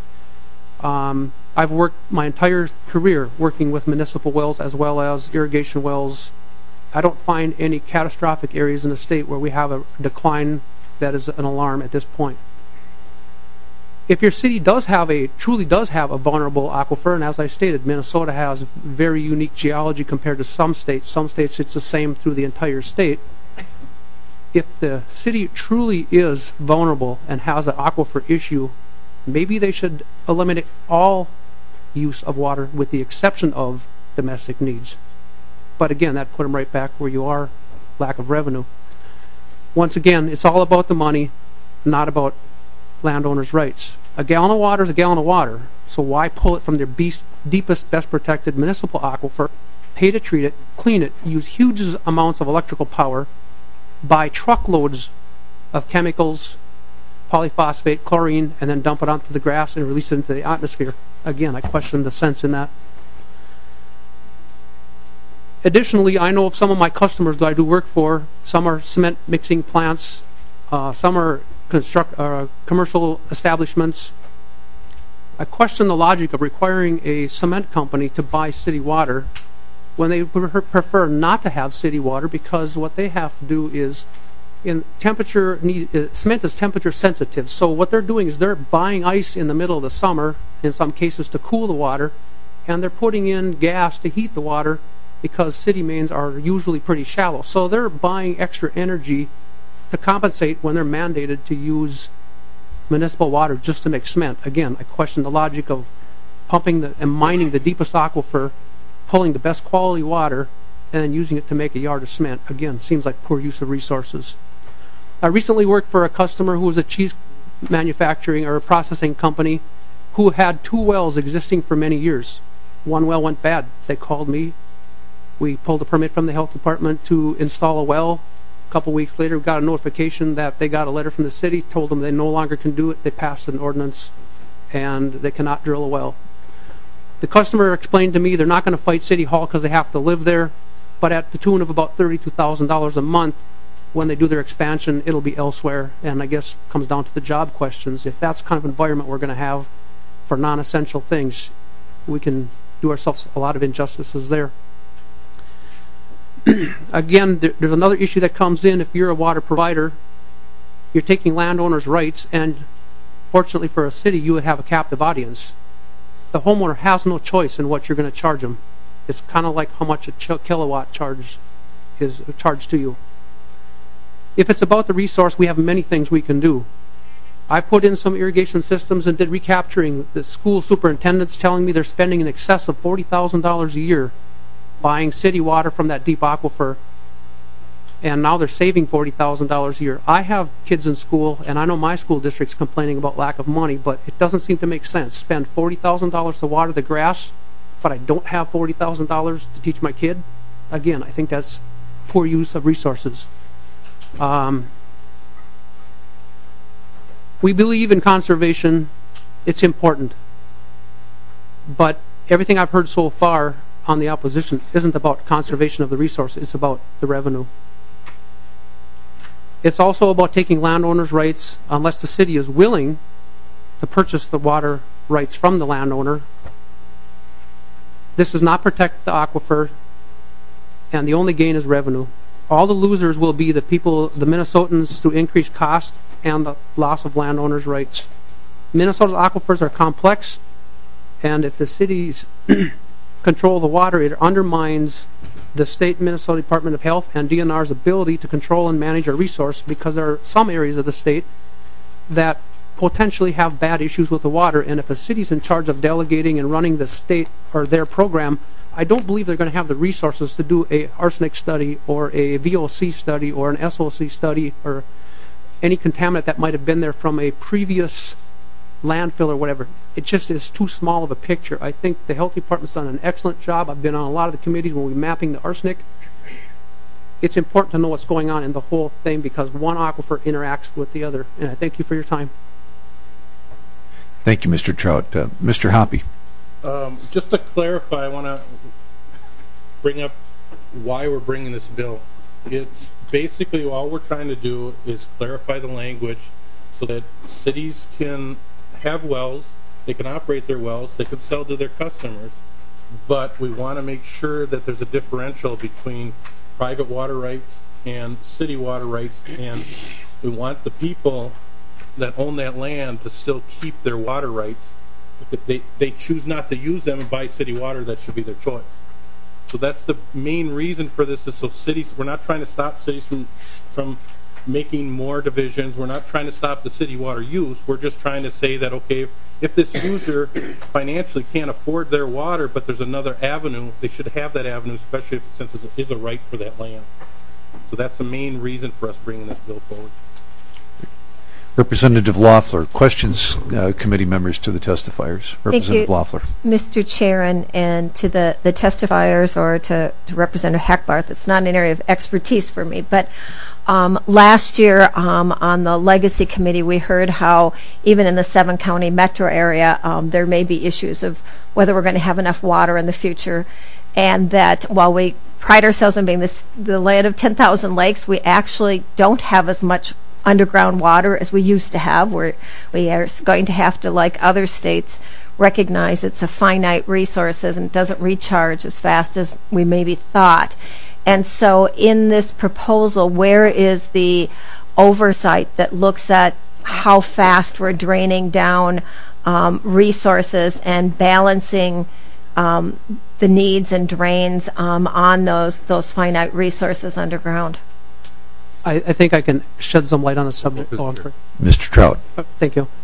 I've worked my entire career working with municipal wells as well as irrigation wells. I don't find any catastrophic areas in the state where we have a decline that is an alarm at this point. If your city truly does have a vulnerable aquifer, and as I stated, Minnesota has very unique geology compared to some states it's the same through the entire state. If the city truly is vulnerable and has an aquifer issue, maybe they should eliminate all use of water with the exception of domestic needs. But again, that put them right back where you are, lack of revenue. Once again, it's all about the money, not about landowners' rights. A gallon of water is a gallon of water, so why pull it from their deepest, best protected municipal aquifer, pay to treat it, clean it, use huge amounts of electrical power, buy truckloads of chemicals, polyphosphate, chlorine, and then dump it onto the grass and release it into the atmosphere? Again, I question the sense in that. Additionally, I know of some of my customers that I do work for. Some are cement mixing plants, some are commercial establishments. I question the logic of requiring a cement company to buy city water when they prefer not to have city water, because what they have to do is cement is temperature sensitive. So what they're doing is they're buying ice in the middle of the summer, in some cases to cool the water, and they're putting in gas to heat the water because city mains are usually pretty shallow. So they're buying extra energy to compensate when they're mandated to use municipal water just to make cement. Again, I question the logic of pumping and mining the deepest aquifer, pulling the best quality water, and then using it to make a yard of cement. Again, seems like poor use of resources. I recently worked for a customer who was a cheese manufacturing or a processing company, who had 2 wells existing for many years. One well went bad. They called me. We pulled a permit from the health department to install a well. A couple weeks later, we got a notification that they got a letter from the city, told them they no longer can do it. They passed an ordinance, and they cannot drill a well. The customer explained to me they're not going to fight City Hall because they have to live there, but at the tune of about $32,000 a month, when they do their expansion, it'll be elsewhere, and I guess it comes down to the job questions. If that's the kind of environment we're going to have for non-essential things, we can do ourselves a lot of injustices there. Again, there's another issue that comes in. If you're a water provider, you're taking landowners' rights, and fortunately for a city, you would have a captive audience. The homeowner has no choice in what you're going to charge them. It's kind of like how much a kilowatt charge is charged to you. If it's about the resource, we have many things we can do. I put in some irrigation systems and did recapturing. The school superintendents telling me they're spending in excess of $40,000 a year buying city water from that deep aquifer, and now they're saving $40,000 a year. I have kids in school, and I know my school district's complaining about lack of money, but it doesn't seem to make sense. Spend $40,000 to water the grass, but I don't have $40,000 to teach my kid. Again, I think that's poor use of resources. We believe in conservation. It's important. But everything I've heard so far on the opposition isn't about conservation of the resource. It's about the revenue. It's also about taking landowners' rights unless the city is willing to purchase the water rights from the landowner. This does not protect the aquifer, and the only gain is revenue. All the losers will be the people, the Minnesotans, through increased cost and the loss of landowners' rights. Minnesota's aquifers are complex, and if the cities control the water, it undermines the state Minnesota Department of Health and DNR's ability to control and manage a resource, because there are some areas of the state that potentially have bad issues with the water, and if a city's in charge of delegating and running the state or their program, I don't believe they're going to have the resources to do a arsenic study or a VOC study or an SOC study or any contaminant that might have been there from a previous landfill or whatever. It just is too small of a picture. I think the health department's done an excellent job. I've been on a lot of the committees when we're mapping the arsenic. It's important to know what's going on in the whole thing, because one aquifer interacts with the other. And I thank you for your time. Thank you, Mr. Trout. Mr. Hoppe. Just to clarify, I want to bring up why we're bringing this bill. It's basically all we're trying to do is clarify the language so that cities can have wells, they can operate their wells, they can sell to their customers, but we want to make sure that there's a differential between private water rights and city water rights, and we want the people that own that land to still keep their water rights. If they choose not to use them and buy city water, that should be their choice. So that's the main reason for this, is so cities, we're not trying to stop cities from making more divisions. We're not trying to stop the city water use. We're just trying to say that, okay, if this user financially can't afford their water, but there's another avenue, they should have that avenue, especially since it is a right for that land. So that's the main reason for us bringing this bill forward. Representative Loeffler, questions, committee members, to the testifiers. Representative Loeffler. Mr. Chair, and to the testifiers, or to Representative Hackbarth. It's not an area of expertise for me, but last year on the Legacy Committee, we heard how even in the 7-county metro area, there may be issues of whether we're going to have enough water in the future, and that while we pride ourselves on being the land of 10,000 lakes, we actually don't have as much underground water as we used to have. We are going to have to, like other states, recognize it's a finite resource and it doesn't recharge as fast as we maybe thought. And so in this proposal, where is the oversight that looks at how fast we're draining down resources and balancing the needs and drains on those finite resources underground? I think I can shed some light on the subject. Mr. Trout. Thank you.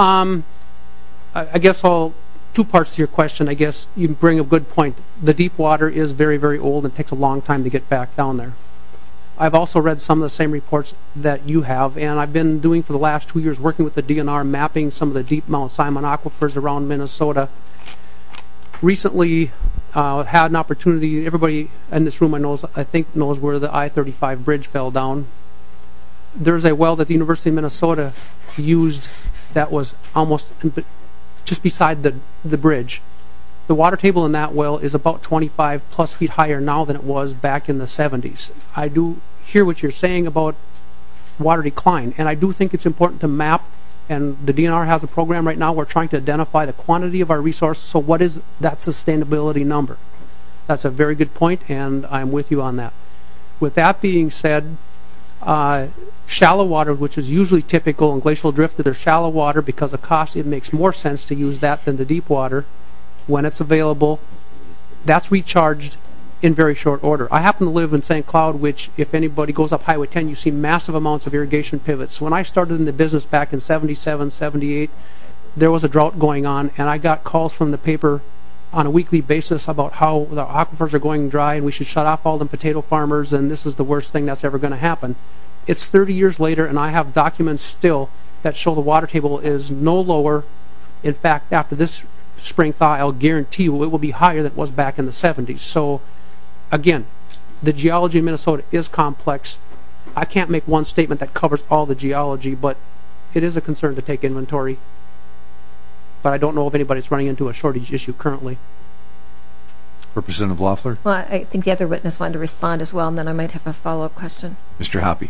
I guess two parts to your question. I guess you bring a good point. The deep water is very, very old and takes a long time to get back down there. I've also read some of the same reports that you have, and I've been doing for the last 2 years working with the DNR, mapping some of the deep Mount Simon aquifers around Minnesota. Recently, had an opportunity. Everybody in this room I think knows where the I-35 bridge fell down. There's a well that the University of Minnesota used that was almost just beside the bridge. The water table in that well is about 25 plus feet higher now than it was back in the 70s. I do hear what you're saying about water decline, and I do think it's important to map, and the DNR has a program right now. We're trying to identify the quantity of our resource, so what is that sustainability number? That's a very good point, and I'm with you on that. With that being said, shallow water, which is usually typical in glacial drift, that are shallow water because of cost, it makes more sense to use that than the deep water. When it's available, that's recharged in very short order. I happen to live in St. Cloud, which, if anybody goes up Highway 10, you see massive amounts of irrigation pivots. When I started in the business back in 77, 78, there was a drought going on, and I got calls from the paper on a weekly basis about how the aquifers are going dry and we should shut off all the potato farmers, and this is the worst thing that's ever going to happen. It's 30 years later, and I have documents still that show the water table is no lower. In fact, after this spring thaw, I'll guarantee you it will be higher than it was back in the 70s. So, again, the geology in Minnesota is complex. I can't make one statement that covers all the geology, but it is a concern to take inventory. But I don't know if anybody's running into a shortage issue currently. Representative Loeffler? Well, I think the other witness wanted to respond as well, and then I might have a follow-up question. Mr. Hoppe.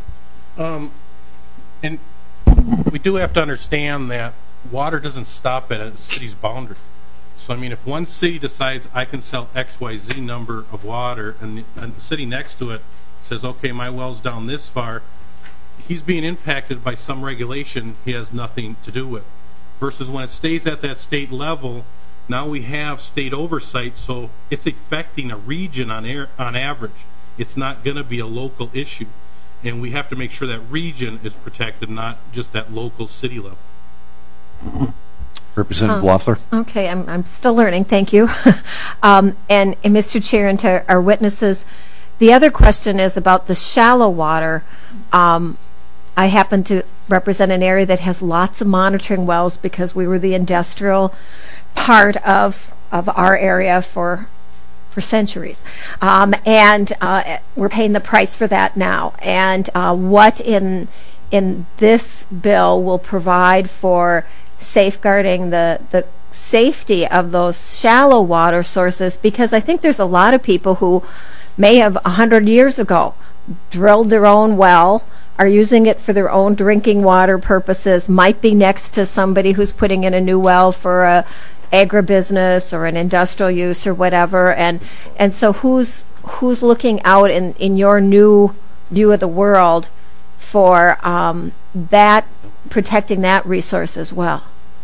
And we do have to understand that water doesn't stop at a city's boundary. So, I mean, if one city decides I can sell XYZ number of water and the city next to it says, okay, my well's down this far, he's being impacted by some regulation he has nothing to do with. Versus when it stays at that state level, now we have state oversight, so it's affecting a region on average. It's not going to be a local issue. And we have to make sure that region is protected, not just that local city level. Representative Loeffler. Okay, I'm still learning. Thank you. And Mr. Chair, and to our witnesses, the other question is about the shallow water. I happen to represent an area that has lots of monitoring wells because we were the industrial part of our area for centuries. And we're paying the price for that now. And what in this bill will provide for safeguarding the safety of those shallow water sources, because I think there's a lot of people who may have 100 years ago drilled their own well, are using it for their own drinking water purposes, might be next to somebody who's putting in a new well for a agribusiness or an industrial use or whatever, and so who's looking out in your new view of the world for that, protecting that resource as well?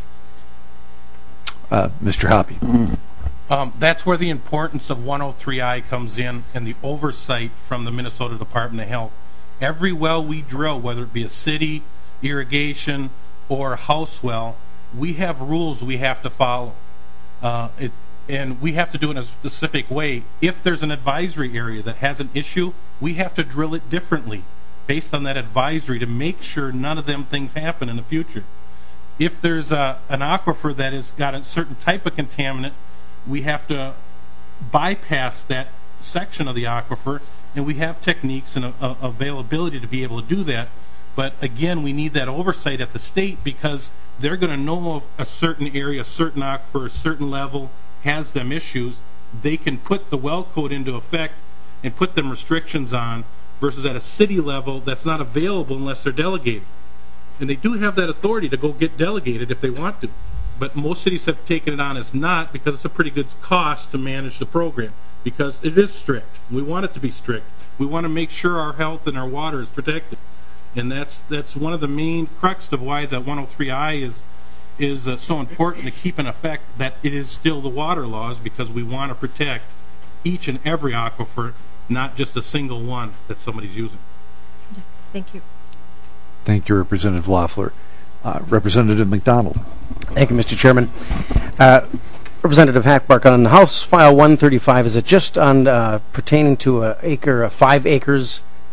Mr. Hoppe. That's where the importance of 103I comes in and the oversight from the Minnesota Department of Health. Every well we drill, whether it be a city, irrigation, or a house well, we have rules we have to follow. And we have to do it in a specific way. If there's an advisory area that has an issue, we have to drill it differently based on that advisory to make sure none of them things happen in the future. If there's an aquifer that has got a certain type of contaminant, we have to bypass that section of the aquifer, and we have techniques and availability to be able to do that. But again, we need that oversight at the state because they're going to know of a certain area, a certain aquifer, a certain level has them issues. They can put the well code into effect and put them restrictions on, versus at a city level that's not available unless they're delegated. And they do have that authority to go get delegated if they want to. But most cities have taken it on as not, because it's a pretty good cost to manage the program, because it is strict. We want it to be strict. We want to make sure our health and our water is protected. And that's one of the main crux of why the 103I is so important to keep in effect, that it is still the water laws, because we want to protect each and every aquifer, not just a single one that somebody's using. Thank you. Thank you, Representative Loeffler. Representative McDonald. Thank you, Mr. Chairman. Representative Hackbark, on House File 135, is it just on pertaining to 5 acres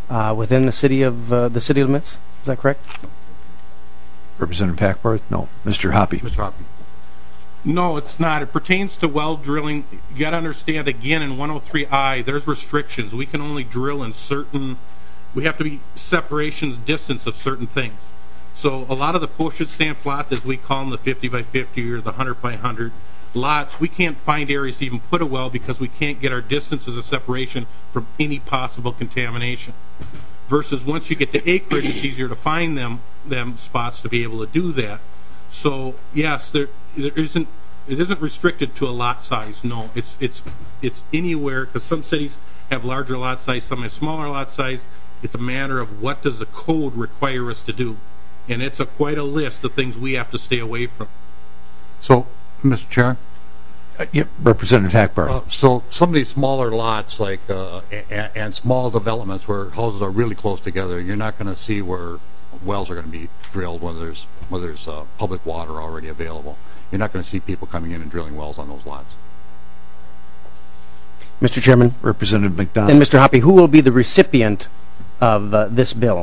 within the city limits. Is that correct? Representative Hackbarth? No. Mr. Hoppe? Mr. Hoppe. No, it's not. It pertains to well drilling. You got to understand, again, in 103I, there's restrictions. We can only drill in certain, we have to be separations, distance of certain things. So a lot of the postage stamp lots, as we call them, the 50 by 50 or the 100 by 100 lots, we can't find areas to even put a well because we can't get our distances of separation from any possible contamination. Versus once you get to acreage, it's easier to find them spots to be able to do that. So yes, it isn't restricted to a lot size. No, it's anywhere, because some cities have larger lot size, some have smaller lot size. It's a matter of what does the code require us to do, and it's quite a list of things we have to stay away from. So, Mr. Chair. Yep, Representative Hackbarth. So some of these smaller lots, like and small developments where houses are really close together, you're not going to see where wells are going to be drilled when there's public water already available. You're not going to see people coming in and drilling wells on those lots. Mr. Chairman. Representative McDonald. And Mr. Hoppe, who will be the recipient of this bill?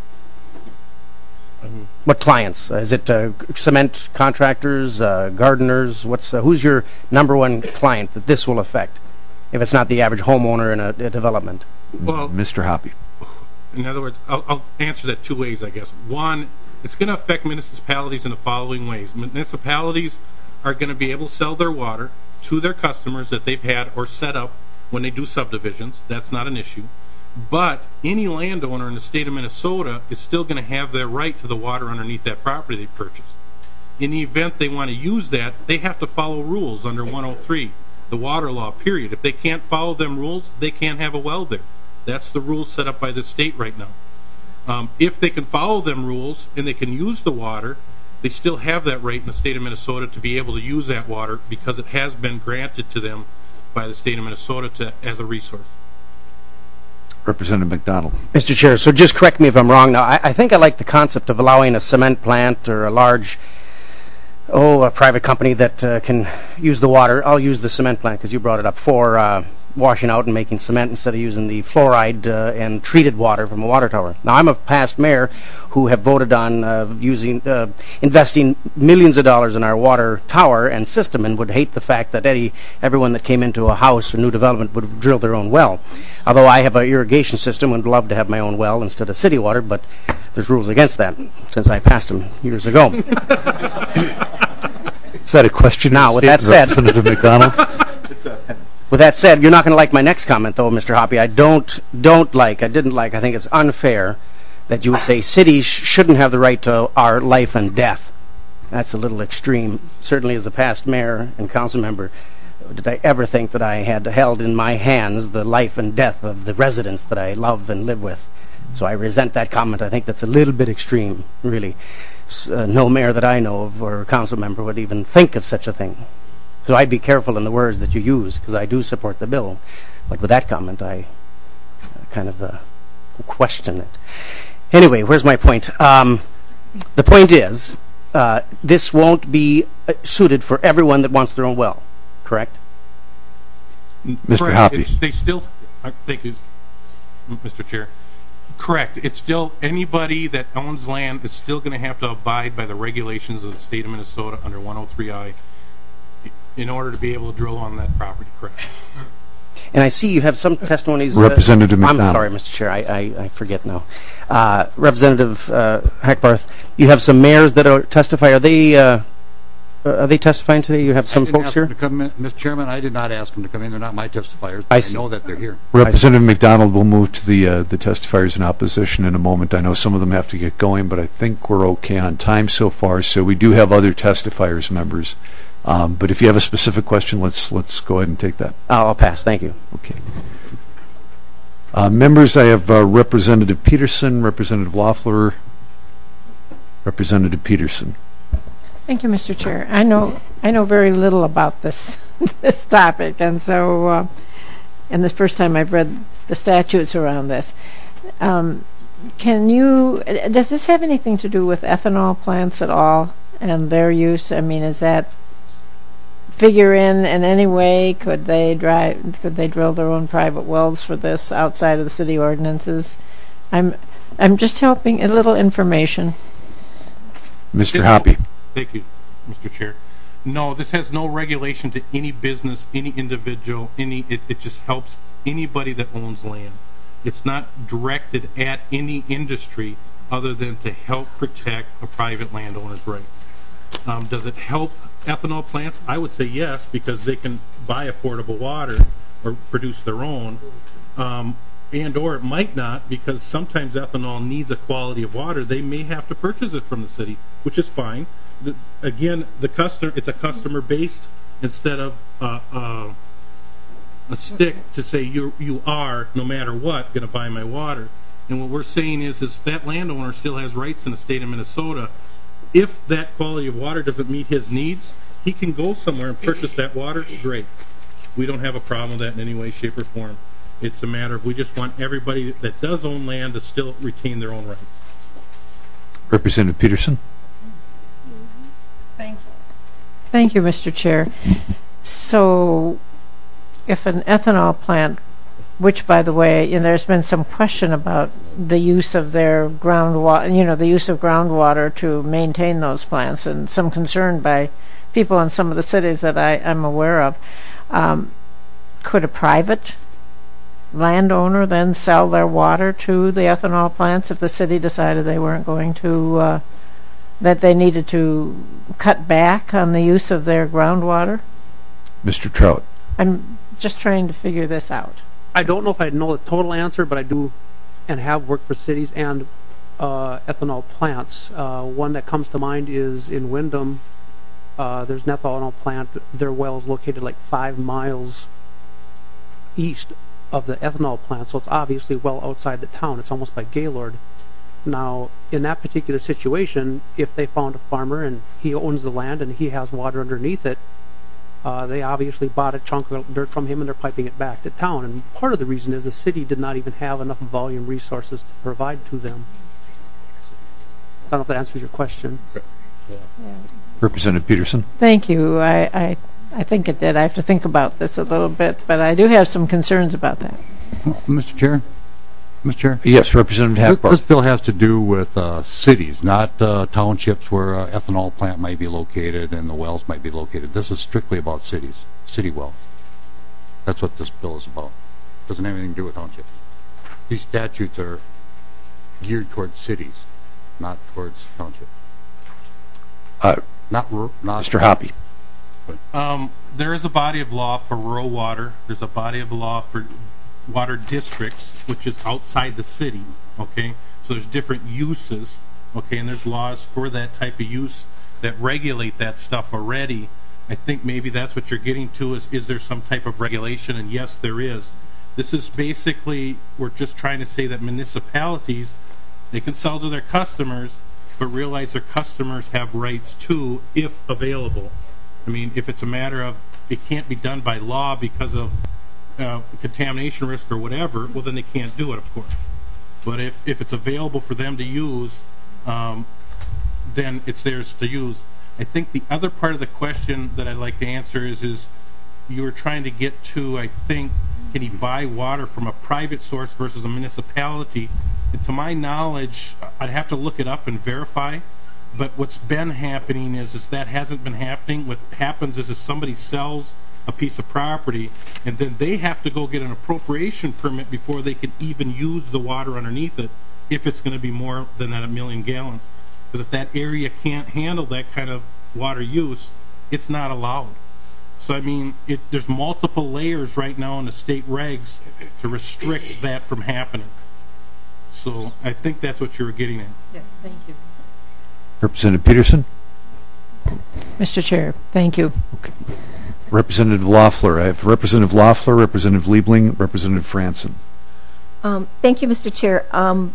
What clients? Is it cement contractors, gardeners? Who's your number one client that this will affect, if it's not the average homeowner in a development? Well, Mr. Hoppe. In other words, I'll answer that two ways, I guess. One, it's going to affect municipalities in the following ways. Municipalities are going to be able to sell their water to their customers that they've had or set up when they do subdivisions. That's not an issue. But any landowner in the state of Minnesota is still going to have their right to the water underneath that property they purchased. In the event they want to use that, they have to follow rules under 103, the water law, period. If they can't follow them rules, they can't have a well there. That's the rules set up by the state right now. If they can follow them rules and they can use the water, they still have that right in the state of Minnesota to be able to use that water because it has been granted to them by the state of Minnesota as a resource. Representative McDonald. Mr. Chair, so just correct me if I'm wrong. Now, I think I like the concept of allowing a cement plant or a large, a private company that can use the water. I'll use the cement plant because you brought it up for washing out and making cement instead of using the fluoride and treated water from a water tower. Now, I'm a past mayor who have voted on investing millions of dollars in our water tower and system, and would hate the fact that everyone that came into a house or new development would drill their own well. Although I have an irrigation system and would love to have my own well instead of city water, but there's rules against that since I passed them years ago. Is that a question? Now, with that said, Representative McDonald. With that said, you're not going to like my next comment, though, Mr. Hoppe. I think it's unfair that you would say cities shouldn't have the right to our life and death. That's a little extreme. Certainly, as a past mayor and council member, did I ever think that I had held in my hands the life and death of the residents that I love and live with. So I resent that comment. I think that's a little bit extreme, really. No mayor that I know of or council member would even think of such a thing. So I'd be careful in the words that you use, because I do support the bill. But with that comment, I kind of question it. Anyway, where's my point? The point is, this won't be suited for everyone that wants their own well, correct? Mr. Hoppe. They still, thank you, Mr. Chair. Correct. It's still, anybody that owns land is still going to have to abide by the regulations of the state of Minnesota under 103I in order to be able to drill on that property, correct? And I see you have some testimonies. Representative McDonald. I'm sorry, Mr. Chair, I forget now. Representative Hackbarth, you have some mayors that are testify. Are they testifying today? You have some folks here? Mr. Chairman, I did not ask them to come in. They're not my testifiers. I know that they're here. Representative McDonald will move to the testifiers in opposition in a moment. I know some of them have to get going, but I think we're okay on time so far. So we do have other testifiers, members. But if you have a specific question, let's go ahead and take that. I'll pass. Thank you. Okay. Members, I have Representative Peterson, Representative Loeffler, Representative Peterson. Thank you, Mr. Chair. I know very little about this this topic, and so and the first time I've read the statutes around this. Does this have anything to do with ethanol plants at all and their use? I mean, is that figure in any way? Could they drill their own private wells for this outside of the city ordinances? I'm just helping a little information. Mr. Hoppe. Thank you, Mr. Chair. No, this has no regulation to any business, any individual, it just helps anybody that owns land. It's not directed at any industry other than to help protect a private landowner's rights. Does it help ethanol plants? I would say yes, because they can buy affordable water or produce their own. And or it might not, because sometimes ethanol needs a quality of water. They may have to purchase it from the city, which is fine. Again, it's a customer based instead of a stick to say you are, no matter what, going to buy my water. And what we're saying is that landowner still has rights in the state of Minnesota. If that quality of water doesn't meet his needs, he can go somewhere and purchase that water. Great. We don't have a problem with that in any way, shape, or form. It's a matter of we just want everybody that does own land to still retain their own rights. Representative Peterson. Thank you, Mr. Chair. So, if an ethanol plant, which, by the way, there's been some question about the use of their groundwater, the use of groundwater to maintain those plants, and some concern by people in some of the cities that I'm aware of. Could a private landowner then sell their water to the ethanol plants if the city decided they weren't going to, that they needed to cut back on the use of their groundwater? Mr. Trout. I'm just trying to figure this out. I don't know if I know the total answer, but I do and have worked for cities and ethanol plants. One that comes to mind is in Windham. There's an ethanol plant. Their well is located like 5 miles east of the ethanol plant, so it's obviously well outside the town. It's almost by Gaylord. Now, in that particular situation, if they found a farmer and he owns the land and he has water underneath it, they obviously bought a chunk of dirt from him and they're piping it back to town. And part of the reason is the city did not even have enough volume resources to provide to them. I don't know if that answers your question. Yeah. Representative Peterson. Thank you. I think it did. I have to think about this a little bit, but I do have some concerns about that. Mr. Chair? Mr. Chair? Yes, Representative Hackbarth. This bill has to do with cities, not townships where an ethanol plant might be located and the wells might be located. This is strictly about cities, city wells. That's what this bill is about. It doesn't have anything to do with townships. These statutes are geared towards cities, not towards townships. Mr. Hoppe. There is a body of law for rural water. There's a body of law for water districts, which is outside the city, okay? So there's different uses, okay, and there's laws for that type of use that regulate that stuff already. I think maybe that's what you're getting to is there some type of regulation, and yes, there is. This is basically, we're just trying to say that municipalities, they can sell to their customers, but realize their customers have rights too, if available. I mean, if it's a matter of it can't be done by law because of contamination risk or whatever, well, then they can't do it, of course. But if it's available for them to use, then it's theirs to use. I think the other part of the question that I'd like to answer is you were trying to get to, I think, can he buy water from a private source versus a municipality? And to my knowledge, I'd have to look it up and verify. But what's been happening is that hasn't been happening. What happens is somebody sells a piece of property, and then they have to go get an appropriation permit before they can even use the water underneath it, if it's going to be more than that 1 million gallons. Because if that area can't handle that kind of water use, it's not allowed. So, I mean, there's multiple layers right now in the state regs to restrict that from happening. So I think that's what you were getting at. Yes, thank you. Representative Peterson. Mr. Chair, thank you. Okay. Representative Loeffler. I have Representative Loeffler, Representative Liebling, Representative Franson. Thank you, Mr. Chair. I'm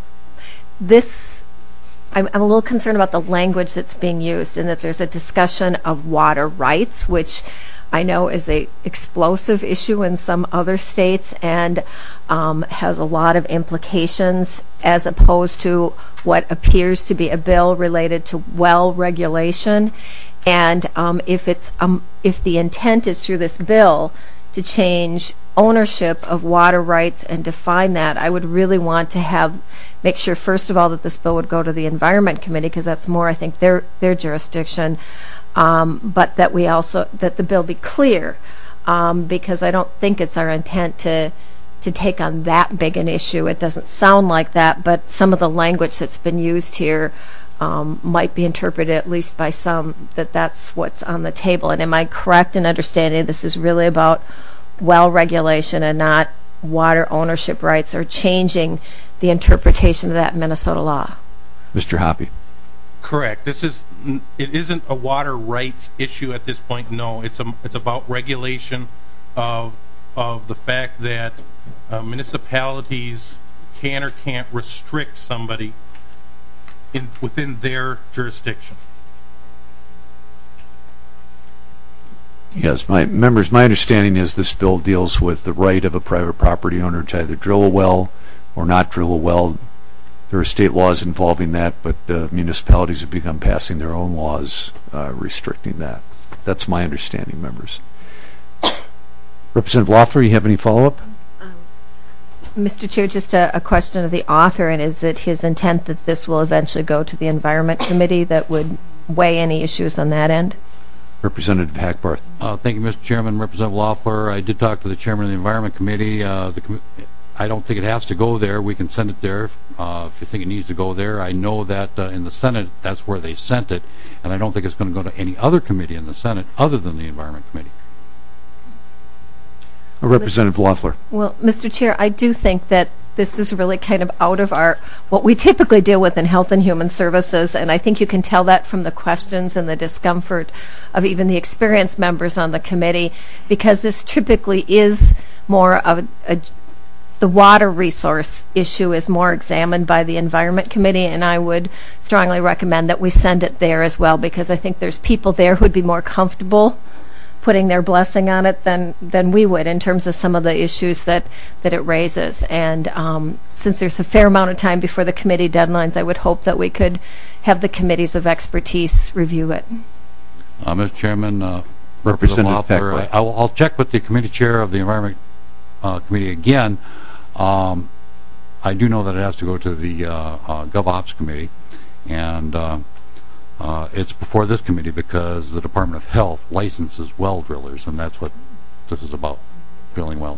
a little concerned about the language that's being used, and that there's a discussion of water rights, which I know is a explosive issue in some other states and has a lot of implications, as opposed to what appears to be a bill related to well regulation. And if the intent is through this bill to change ownership of water rights and define that, I would really want to make sure, first of all, that this bill would go to the Environment Committee, because that's more, I think, their jurisdiction, but that the bill be clear, because I don't think it's our intent to take on that big an issue. It doesn't sound like that, but some of the language that's been used here might be interpreted, at least by some, that's what's on the table. And am I correct in understanding this is really about well regulation and not water ownership rights, or changing the interpretation of that Minnesota law? Mr. Hoppe. Correct. It isn't a water rights issue at this point. No, it's about regulation of the fact that municipalities can or can't restrict somebody within their jurisdiction. Yes, my understanding is this bill deals with the right of a private property owner to either drill a well or not drill a well. There are state laws involving that, but municipalities have begun passing their own laws restricting that. That's my understanding, members. Representative Loeffler, you have any follow-up? Mr. Chair, just a question of the author, and is it his intent that this will eventually go to the Environment Committee that would weigh any issues on that end? Representative Hackbarth. Thank you, Mr. Chairman. Representative Loeffler, I did talk to the chairman of the Environment Committee. I don't think it has to go there. We can send it there if you think it needs to go there. I know that in the Senate, that's where they sent it, and I don't think it's going to go to any other committee in the Senate other than the Environment Committee. Representative Loeffler. Well, Mr. Chair, I do think that this is really kind of out of what we typically deal with in Health and Human Services, and I think you can tell that from the questions and the discomfort of even the experienced members on the committee, because this typically is more of the water resource issue is more examined by the Environment Committee, and I would strongly recommend that we send it there as well, because I think there's people there who would be more comfortable putting their blessing on it than we would in terms of some of the issues that it raises. And since there's a fair amount of time before the committee deadlines, I would hope that we could have the committees of expertise review it. Mr. Chairman, Representative Loeffler, I'll check with the committee chair of the Environment Committee again. I do know that it has to go to the GovOps Committee, and it's before this committee because the Department of Health licenses well drillers, and that's what this is about, drilling wells.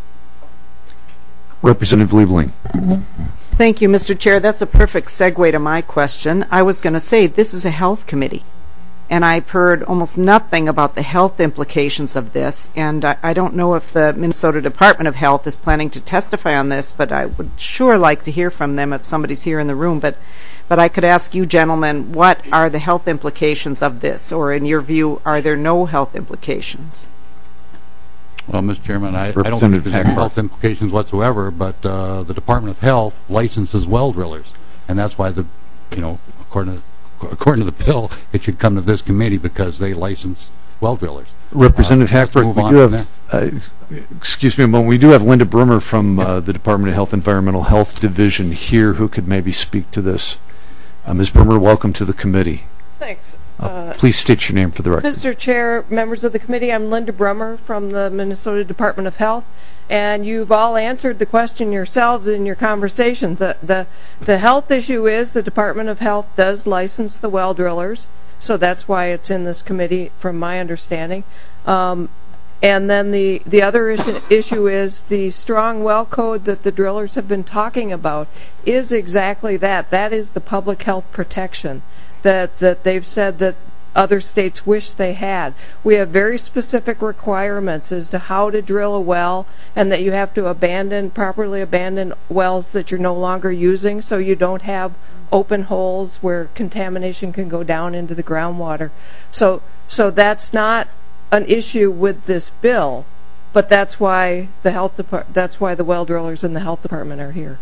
Representative Liebling. Thank you, Mr. Chair. That's a perfect segue to my question. I was going to say this is a health committee, and I've heard almost nothing about the health implications of this, and I don't know if the Minnesota Department of Health is planning to testify on this, but I would sure like to hear from them if somebody's here in the room. But I could ask you gentlemen, what are the health implications of this, or in your view, are there no health implications? Well, Mr. Chairman, I don't think there's any health implications whatsoever, but the Department of Health licenses well drillers, and that's why according to the bill, it should come to this committee because they license well drillers. Representative Hackbarth, we do have, excuse me a moment, we do have Linda Brummer from the Department of Health Environmental Health Division here who could maybe speak to this. Ms. Brummer, welcome to the committee. Thanks. Please state your name for the record. Mr. Chair, members of the committee, I'm Linda Brummer from the Minnesota Department of Health, and you've all answered the question yourselves in your conversation. The health issue is the Department of Health does license the well drillers, so that's why it's in this committee from my understanding. And then the other issue is the strong well code that the drillers have been talking about is exactly that. That is the public health protection that they've said that other states wish they had. We have very specific requirements as to how to drill a well, and that you have to properly abandon wells that you're no longer using, so you don't have open holes where contamination can go down into the groundwater. So that's not an issue with this bill, but that's why the well drillers in the health department are here.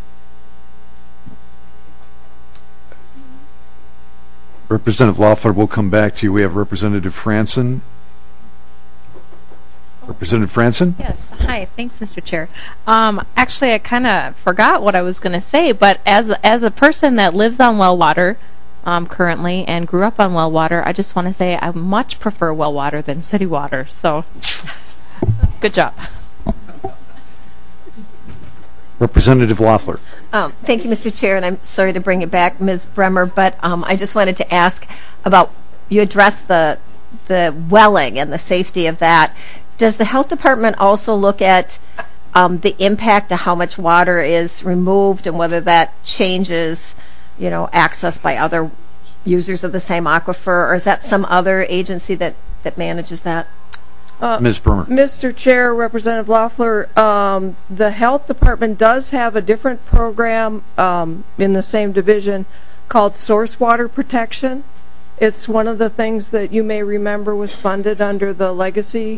Representative Loeffler, we'll come back to you. We have Representative Franson. Representative Franson? Yes. Hi. Thanks, Mr. Chair. Actually, I kind of forgot what I was going to say, but as a person that lives on well water currently and grew up on well water, I just want to say I much prefer well water than city water. So Good job. Representative Loeffler. Thank you, Mr. Chair, and I'm sorry to bring it back, Ms. Bremer, but I just wanted to ask about, you addressed the welling and the safety of that. Does the health department also look at the impact of how much water is removed and whether that changes, access by other users of the same aquifer, or is that some other agency that manages that? Ms. Bremer. Mr. Chair, Representative Loeffler, the health department does have a different program in the same division called source water protection. It's one of the things that you may remember was funded under the legacy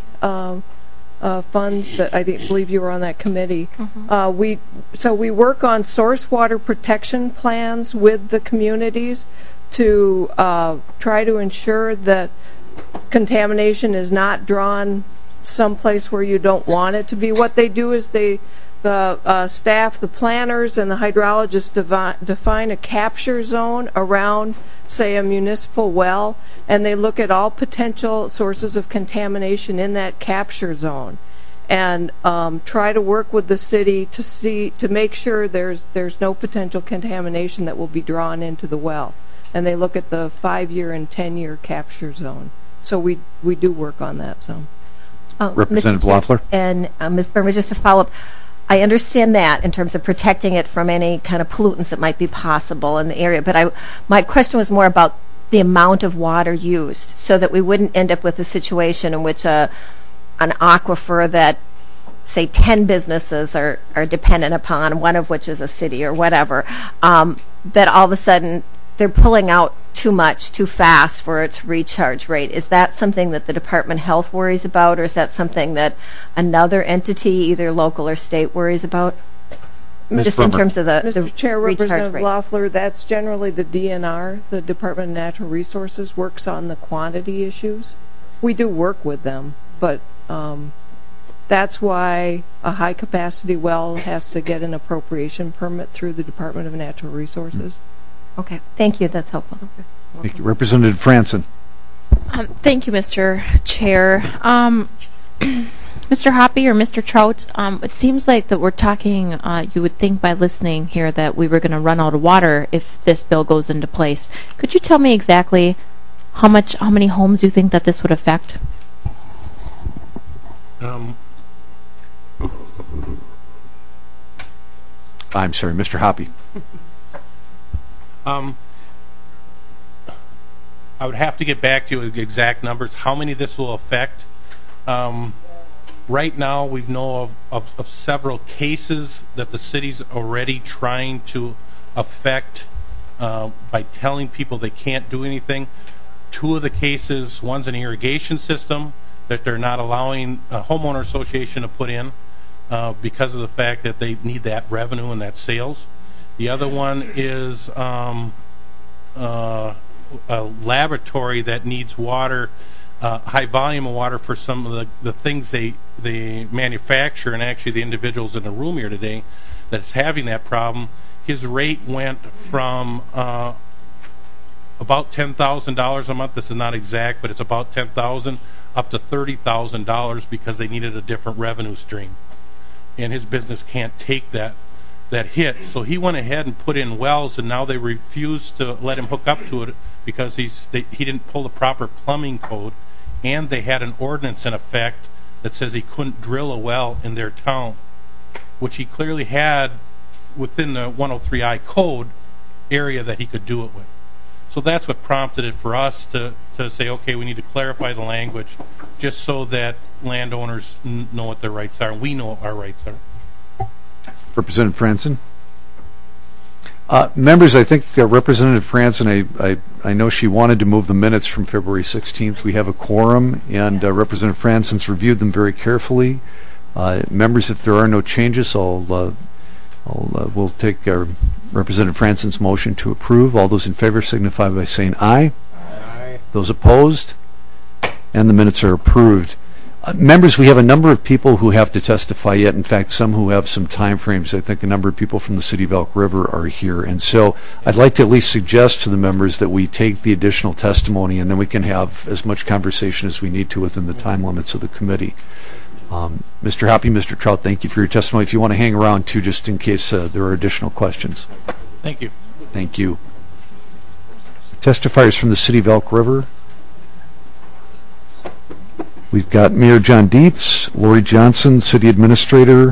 funds that I believe you were on that committee. So we work on source water protection plans with the communities to try to ensure that contamination is not drawn someplace where you don't want it to be. What they do is the staff, the planners, and the hydrologists define a capture zone around, say, a municipal well, and they look at all potential sources of contamination in that capture zone and try to work with the city to make sure there's no potential contamination that will be drawn into the well. And they look at the 5-year and 10-year capture zone. So we do work on that some. Representative Loeffler. And Ms. Bremer, just to follow up, I understand that in terms of protecting it from any kind of pollutants that might be possible in the area, but my question was more about the amount of water used so that we wouldn't end up with a situation in which an aquifer that, say, 10 businesses are dependent upon, one of which is a city or whatever, that all of a sudden they're pulling out too much, too fast for its recharge rate. Is that something that the Department of Health worries about, or is that something that another entity, either local or state, worries about? Just in terms of the Mr. Chair, recharge Representative rate. Loeffler, that's generally the DNR, the Department of Natural Resources, works on the quantity issues. We do work with them, but that's why a high-capacity well has to get an appropriation permit through the Department of Natural Resources. Okay, thank you. That's helpful. Okay. Thank you. Representative Franson. Thank you, Mr. Chair. Mr. Hoppy or Mr. Trout, it seems like that we're talking, you would think by listening here that we were going to run out of water if this bill goes into place. Could you tell me exactly how many homes you think that this would affect? I'm sorry, Mr. Hoppy. I would have to get back to you with the exact numbers, how many this will affect. Right now, we know of several cases that the city's already trying to affect by telling people they can't do anything. 2 of the cases, one's an irrigation system that they're not allowing a homeowner association to put in because of the fact that they need that revenue and that sales. The other one is a laboratory that needs water, high volume of water for some of the things they manufacture, and actually the individuals in the room here today that's having that problem, his rate went from about $10,000 a month, this is not exact, but it's about $10,000, up to $30,000 because they needed a different revenue stream. And his business can't take that hit, so he went ahead and put in wells, and now they refuse to let him hook up to it because he didn't pull the proper plumbing code, and they had an ordinance in effect that says he couldn't drill a well in their town, which he clearly had within the 103I code area that he could do it with. So that's what prompted it for us to say, okay, we need to clarify the language just so that landowners know what their rights are, and we know what our rights are. Representative Franson. Members, I think Representative Franson, I know she wanted to move the minutes from February 16th. We have a quorum, and Representative Franson's reviewed them very carefully. Members, if there are no changes, we'll take Representative Franson's motion to approve. All those in favor signify by saying aye. Aye. Those opposed? And the minutes are approved. Members, we have a number of people who have to testify yet. In fact, some who have some time frames. I think a number of people from the City of Elk River are here. And so I'd like to at least suggest to the members that we take the additional testimony, and then we can have as much conversation as we need to within the time limits of the committee. Mr. Hoppy, Mr. Trout, thank you for your testimony. If you want to hang around too, just in case there are additional questions. Thank you. Thank you. Testifiers from the City of Elk River. We've got Mayor John Dietz, Lori Johnson, City Administrator,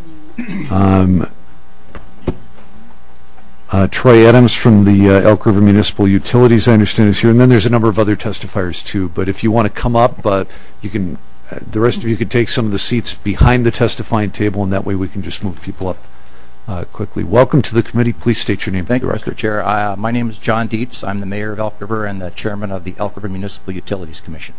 Troy Adams from the Elk River Municipal Utilities, I understand, is here, and then there's a number of other testifiers too. But if you want to come up, you can. The rest of you could take some of the seats behind the testifying table, and that way we can just move people up quickly. Welcome to the committee. Please state your name. Thank you, Mr. Chair. My name is John Dietz. I'm the mayor of Elk River and the chairman of the Elk River Municipal Utilities Commission.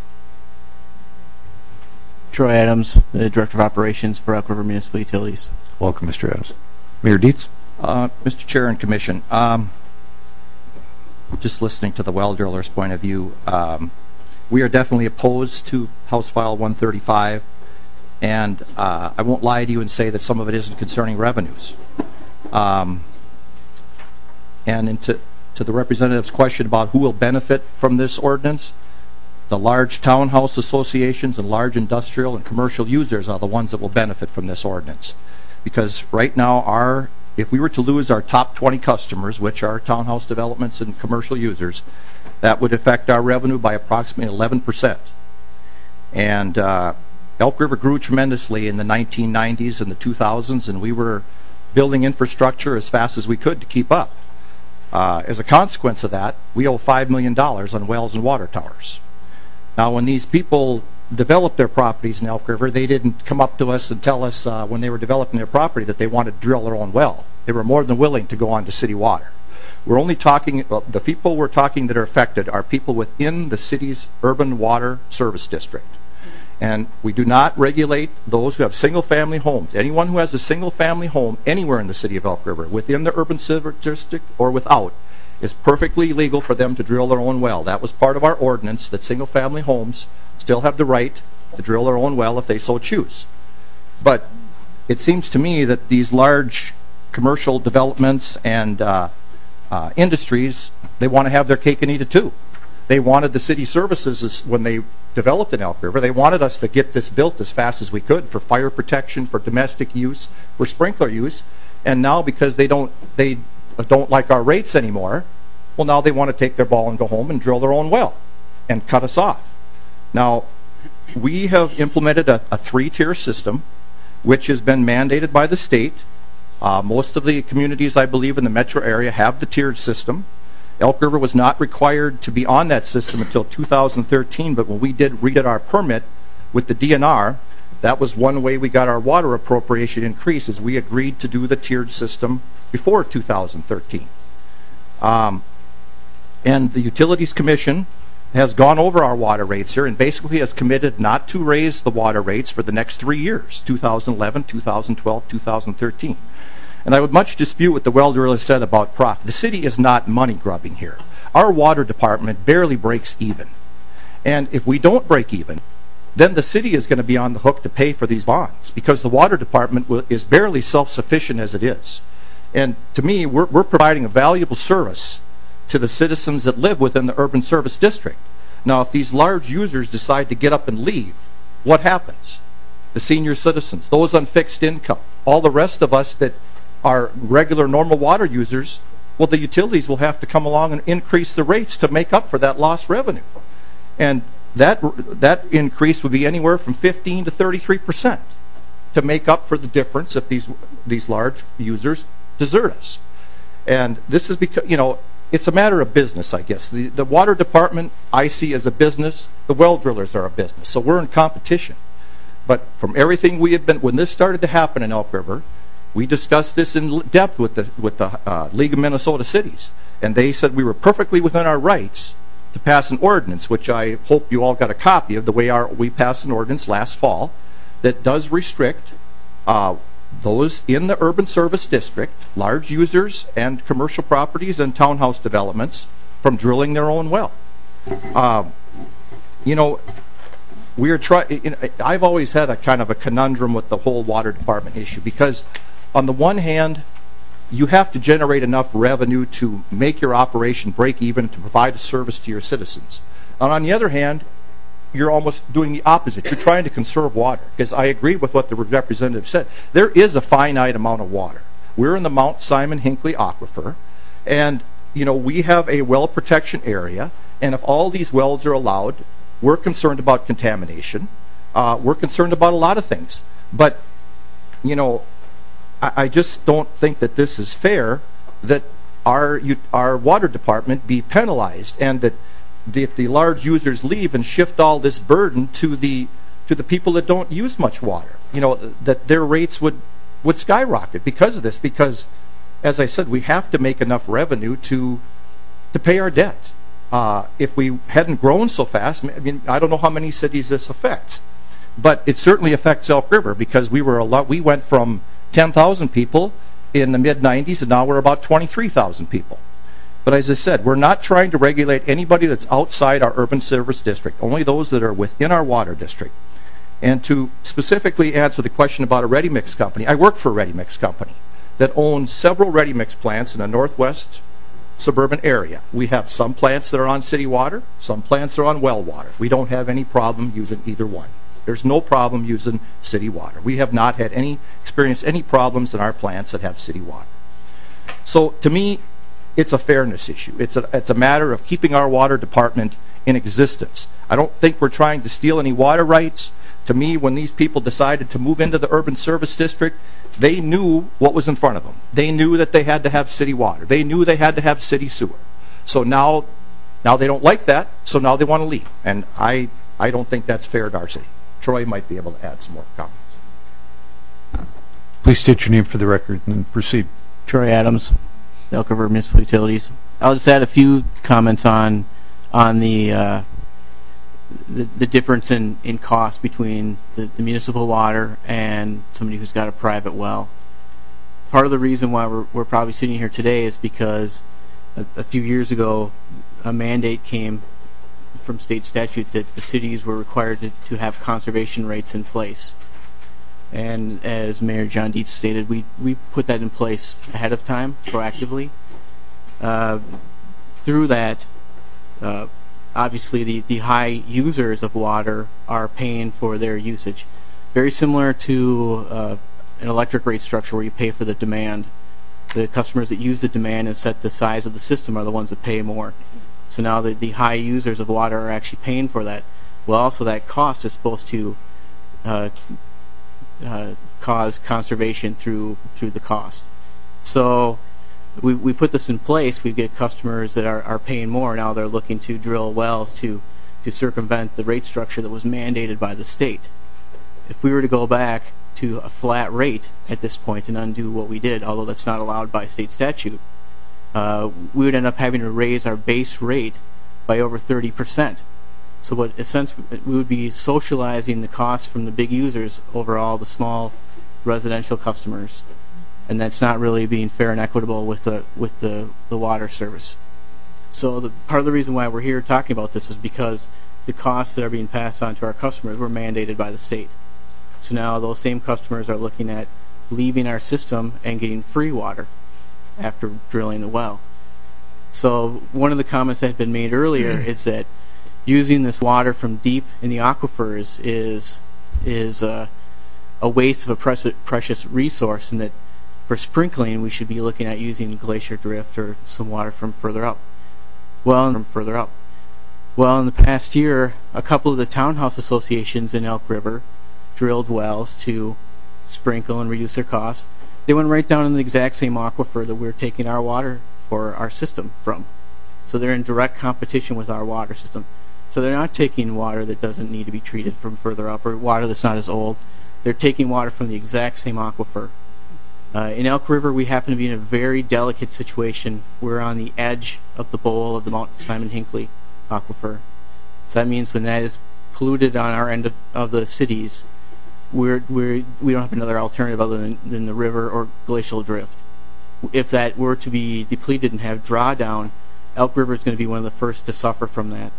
Troy Adams, the director of operations for Elk River Municipal Utilities. Welcome, Mr. Adams. Mayor Dietz. Mr. Chair and Commission, just listening to the well driller's point of view, we are definitely opposed to House File 135, and I won't lie to you and say that some of it isn't concerning revenues. And to the representative's question about who will benefit from this ordinance, the large townhouse associations and large industrial and commercial users are the ones that will benefit from this ordinance. Because right now, if we were to lose our top 20 customers, which are townhouse developments and commercial users, that would affect our revenue by approximately 11%. And Elk River grew tremendously in the 1990s and the 2000s, and we were building infrastructure as fast as we could to keep up. As a consequence of that, we owe $5 million on wells and water towers. Now, when these people developed their properties in Elk River, they didn't come up to us and tell us when they were developing their property that they wanted to drill their own well. They were more than willing to go on to city water. We're only talking, the people we're talking that are affected are people within the city's urban water service district. And we do not regulate those who have single-family homes. Anyone who has a single-family home anywhere in the city of Elk River, within the urban service district or without, is perfectly legal for them to drill their own well. That was part of our ordinance, that single-family homes still have the right to drill their own well if they so choose. But it seems to me that these large commercial developments and industries, they want to have their cake and eat it too. They wanted the city services when they developed in Elk River. They wanted us to get this built as fast as we could for fire protection, for domestic use, for sprinkler use. And now because they don't like our rates anymore, well, now they want to take their ball and go home and drill their own well and cut us off. Now, we have implemented a three-tier system, which has been mandated by the state. Most of the communities, I believe, in the metro area have the tiered system. Elk River was not required to be on that system until 2013, but when we redid our permit with the DNR, that was one way we got our water appropriation increase, is we agreed to do the tiered system before 2013. And the Utilities Commission has gone over our water rates here and basically has committed not to raise the water rates for the next 3 years, 2011, 2012, 2013. And I would much dispute what the well driller said about profit. The city is not money grubbing here. Our water department barely breaks even. And if we don't break even, then the city is going to be on the hook to pay for these bonds because the water department is barely self-sufficient as it is. And to me, we're providing a valuable service to the citizens that live within the urban service district. Now, if these large users decide to get up and leave, what happens? The senior citizens, those on fixed income, all the rest of us that are regular normal water users, well, the utilities will have to come along and increase the rates to make up for that lost revenue. And that increase would be anywhere from 15 to 33% to make up for the difference if these large users desert us. And this is because, it's a matter of business, I guess. The water department I see as a business. The well drillers are a business. So we're in competition. But from everything we have been, when this started to happen in Elk River, we discussed this in depth with the League of Minnesota Cities. And they said we were perfectly within our rights to pass an ordinance, which I hope you all got a copy of, the way we passed an ordinance last fall that does restrict those in the urban service district, large users and commercial properties and townhouse developments, from drilling their own well. I've always had a kind of a conundrum with the whole water department issue because on the one hand, you have to generate enough revenue to make your operation break even to provide a service to your citizens. And on the other hand, you're almost doing the opposite. You're trying to conserve water, because I agree with what the representative said. There is a finite amount of water. We're in the Mount Simon Hinckley Aquifer, and we have a well protection area, and if all these wells are allowed, we're concerned about contamination. We're concerned about a lot of things. But, I just don't think that this is fair that our water department be penalized, and that the large users leave and shift all this burden to the people that don't use much water. That their rates would skyrocket because of this. Because, as I said, we have to make enough revenue to pay our debt. If we hadn't grown so fast, I don't know how many cities this affects, but it certainly affects Elk River, because we went from 10,000 people in the mid-'90s, and now we're about 23,000 people. But as I said, we're not trying to regulate anybody that's outside our urban service district, only those that are within our water district. And to specifically answer the question about a ready-mix company, I work for a ready-mix company that owns several ready-mix plants in the northwest suburban area. We have some plants that are on city water, some plants are on well water. We don't have any problem using either one. There's no problem using city water. We have not had experienced any problems in our plants that have city water. So to me, it's a fairness issue. It's a matter of keeping our water department in existence. I don't think we're trying to steal any water rights. To me, when these people decided to move into the urban service district, they knew what was in front of them. They knew that they had to have city water. They knew they had to have city sewer. So now they don't like that, so now they want to leave. And I don't think that's fair to our city. Troy might be able to add some more comments. Please state your name for the record and then proceed. Troy Adams, Elk River Municipal Utilities. I'll just add a few comments on the difference in cost between the municipal water and somebody who's got a private well. Part of the reason why we're probably sitting here today is because a few years ago a mandate came from state statute that the cities were required to have conservation rates in place. And as Mayor John Dietz stated, we put that in place ahead of time, proactively. Through that, obviously the high users of water are paying for their usage. Very similar to an electric rate structure where you pay for the demand. The customers that use the demand and set the size of the system are the ones that pay more. So now the high users of water are actually paying for that. Well, also that cost is supposed to cause conservation through the cost. So we put this in place. We get customers that are paying more. Now they're looking to drill wells to circumvent the rate structure that was mandated by the state. If we were to go back to a flat rate at this point and undo what we did, although that's not allowed by state statute, we would end up having to raise our base rate by over 30%. So what essentially we would be socializing the costs from the big users over all the small residential customers, and that's not really being fair and equitable with the water service. So part of the reason why we're here talking about this is because the costs that are being passed on to our customers were mandated by the state. So now those same customers are looking at leaving our system and getting free water after drilling the well. So one of the comments that had been made earlier is that using this water from deep in the aquifers is a waste of a precious resource, and that for sprinkling we should be looking at using glacier drift or some water from further up. Well, in the past year, a couple of the townhouse associations in Elk River drilled wells to sprinkle and reduce their costs. They went right down in the exact same aquifer that we're taking our water for our system from. So they're in direct competition with our water system. So they're not taking water that doesn't need to be treated from further up, or water that's not as old. They're taking water from the exact same aquifer. In Elk River, we happen to be in a very delicate situation. We're on the edge of the bowl of the Mount Simon Hinckley aquifer. So that means when that is polluted on our end of the cities, we don't have another alternative other than the river or glacial drift. If that were to be depleted and have drawdown, Elk River is going to be one of the first to suffer from that.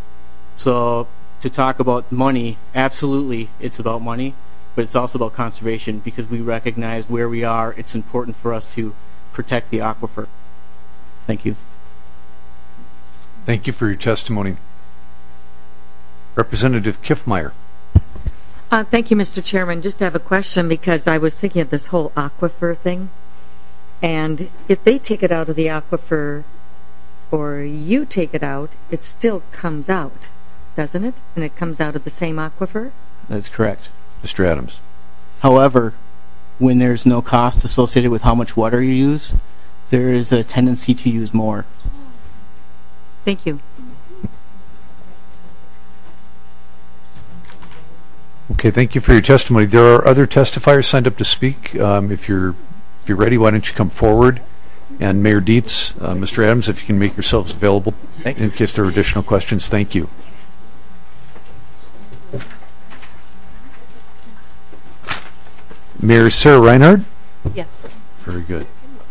So to talk about money, absolutely it's about money, but it's also about conservation, because we recognize where we are. It's important for us to protect the aquifer. Thank you. Thank you for your testimony. Representative Kiffmeyer. Thank you, Mr. Chairman. Just have a question because I was thinking of this whole aquifer thing. And if they take it out of the aquifer or you take it out, it still comes out, doesn't it? And it comes out of the same aquifer? That's correct. Mr. Adams. However, when there's no cost associated with how much water you use, there is a tendency to use more. Thank you. Okay, thank you for your testimony. There are other testifiers signed up to speak. If you're ready, why don't you come forward? And Mayor Dietz, Mr. Adams, if you can make yourselves available in case there are additional questions. Thank you. Mayor Sarah Reinhardt? Yes. Very good.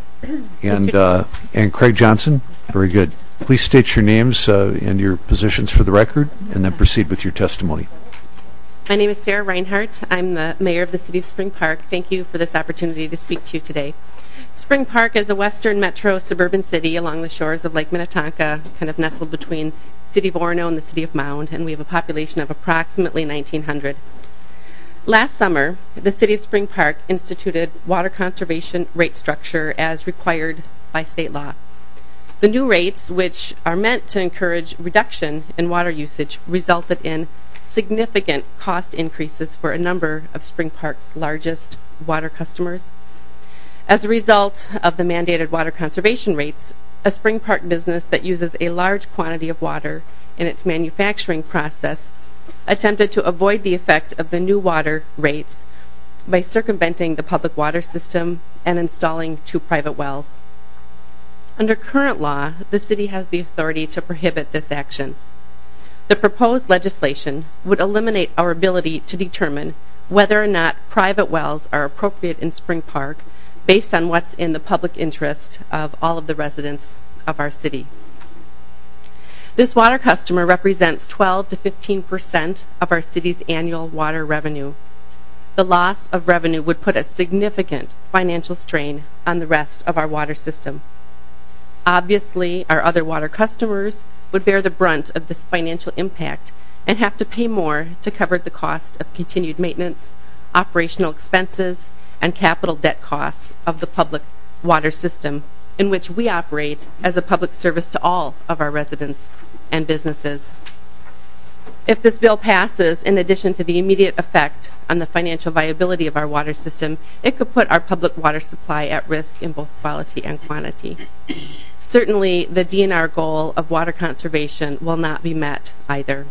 And Craig Johnson? Very good. Please state your names and your positions for the record, and then proceed with your testimony. My name is Sarah Reinhardt. I'm the mayor of the City of Spring Park. Thank you for this opportunity to speak to you today. Spring Park is a western metro suburban city along the shores of Lake Minnetonka, kind of nestled between the City of Orono and the City of Mound, and we have a population of approximately 1,900. Last summer, the City of Spring Park instituted water conservation rate structure as required by state law. The new rates, which are meant to encourage reduction in water usage, resulted in significant cost increases for a number of Spring Park's largest water customers. As a result of the mandated water conservation rates, a Spring Park business that uses a large quantity of water in its manufacturing process attempted to avoid the effect of the new water rates by circumventing the public water system and installing 2 private wells. Under current law, the city has the authority to prohibit this action. The proposed legislation would eliminate our ability to determine whether or not private wells are appropriate in Spring Park based on what's in the public interest of all of the residents of our city. This water customer represents 12 to 15% of our city's annual water revenue. The loss of revenue would put a significant financial strain on the rest of our water system. Obviously, our other water customers would bear the brunt of this financial impact and have to pay more to cover the cost of continued maintenance, operational expenses, and capital debt costs of the public water system, in which we operate as a public service to all of our residents and businesses. If this bill passes, in addition to the immediate effect on the financial viability of our water system, it could put our public water supply at risk in both quality and quantity. Certainly, the DNR goal of water conservation will not be met either.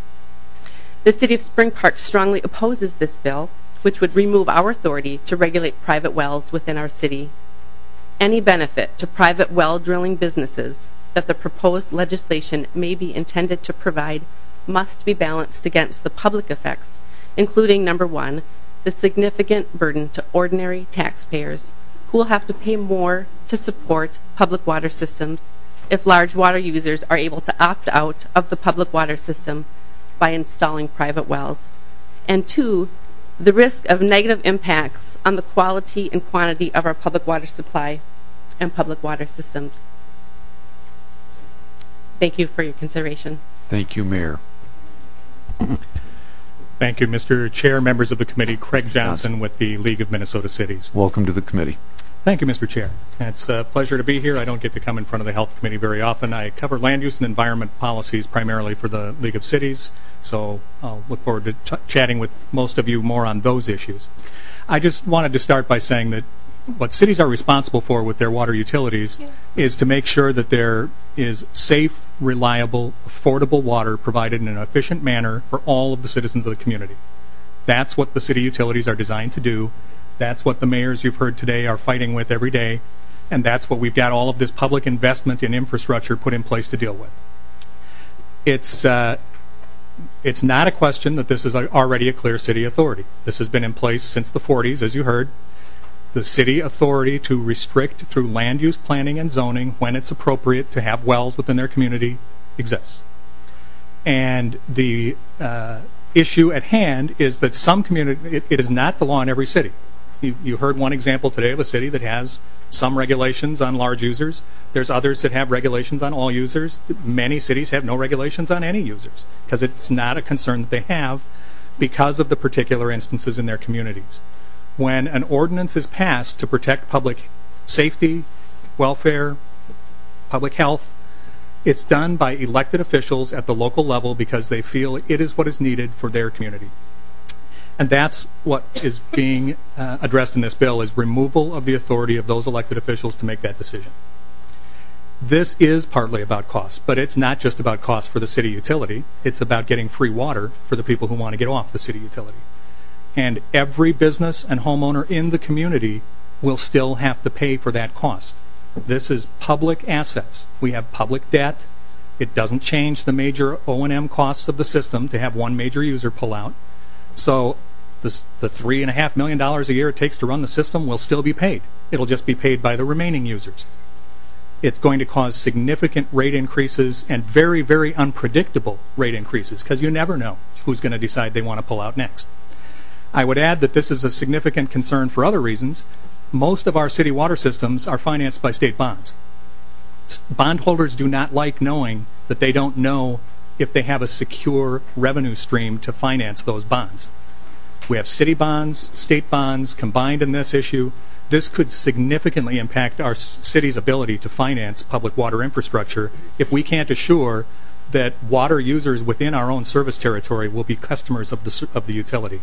The City of Spring Park strongly opposes this bill, which would remove our authority to regulate private wells within our city. Any benefit to private well drilling businesses that the proposed legislation may be intended to provide must be balanced against the public effects, including, number 1, the significant burden to ordinary taxpayers who will have to pay more to support public water systems if large water users are able to opt out of the public water system by installing private wells. And 2, the risk of negative impacts on the quality and quantity of our public water supply and public water systems. Thank you for your consideration. Thank you, Mayor. Thank you, Mr. Chair, members of the committee. Craig Johnson with the League of Minnesota Cities. Welcome to the committee. Thank you, Mr. Chair. It's a pleasure to be here. I don't get to come in front of the Health Committee very often. I cover land use and environment policies primarily for the League of Cities, so I'll look forward to chatting with most of you more on those issues. I just wanted to start by saying that what cities are responsible for with their water utilities is to make sure that there is safe, reliable, affordable water provided in an efficient manner for all of the citizens of the community. That's what the city utilities are designed to do. That's what the mayors you've heard today are fighting with every day, and that's what we've got all of this public investment in infrastructure put in place to deal with. It's not a question that this is already a clear city authority. This has been in place since the 40s, as you heard. The city authority to restrict through land use planning and zoning when it's appropriate to have wells within their community exists. And the issue at hand is that some community, it is not the law in every city. You heard one example today of a city that has some regulations on large users. There's others that have regulations on all users. Many cities have no regulations on any users because it's not a concern that they have because of the particular instances in their communities. When an ordinance is passed to protect public safety, welfare, public health, it's done by elected officials at the local level because they feel it is what is needed for their community. And that's what is being addressed in this bill, is removal of the authority of those elected officials to make that decision. This is partly about cost, but it's not just about cost for the city utility. It's about getting free water for the people who want to get off the city utility. And every business and homeowner in the community will still have to pay for that cost. This is public assets. We have public debt. It doesn't change the major O&M costs of the system to have one major user pull out. So the $3.5 million a year it takes to run the system will still be paid. It'll just be paid by the remaining users. It's going to cause significant rate increases and very, very unpredictable rate increases because you never know who's going to decide they want to pull out next. I would add that this is a significant concern for other reasons. Most of our city water systems are financed by state bonds. Bondholders do not like knowing that they don't know if they have a secure revenue stream to finance those bonds. We have city bonds, state bonds combined in this issue. This could significantly impact our city's ability to finance public water infrastructure if we can't assure that water users within our own service territory will be customers of the utility.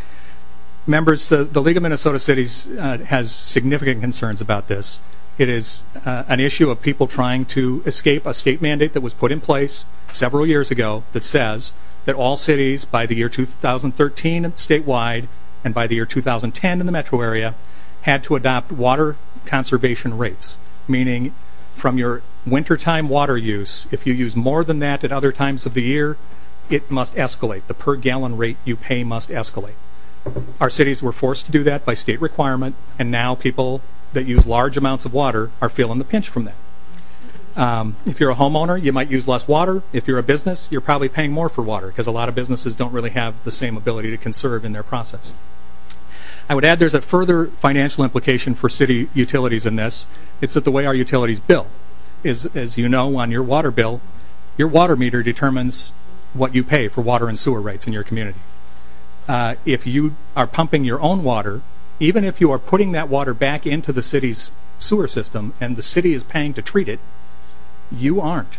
Members, the League of Minnesota Cities has significant concerns about this. It is an issue of people trying to escape a state mandate that was put in place several years ago that says that all cities by the year 2013 statewide and by the year 2010 in the metro area had to adopt water conservation rates, meaning from your wintertime water use, if you use more than that at other times of the year, it must escalate. The per gallon rate you pay must escalate. Our cities were forced to do that by state requirement, and now people that use large amounts of water are feeling the pinch from that. If you're a homeowner, you might use less water. If you're a business, you're probably paying more for water because a lot of businesses don't really have the same ability to conserve in their process. I would add there's a further financial implication for city utilities in this. It's that the way our utilities bill is, as you know, on your water bill, your water meter determines what you pay for water and sewer rates in your community. If you are pumping your own water, even if you are putting that water back into the city's sewer system and the city is paying to treat it, you aren't.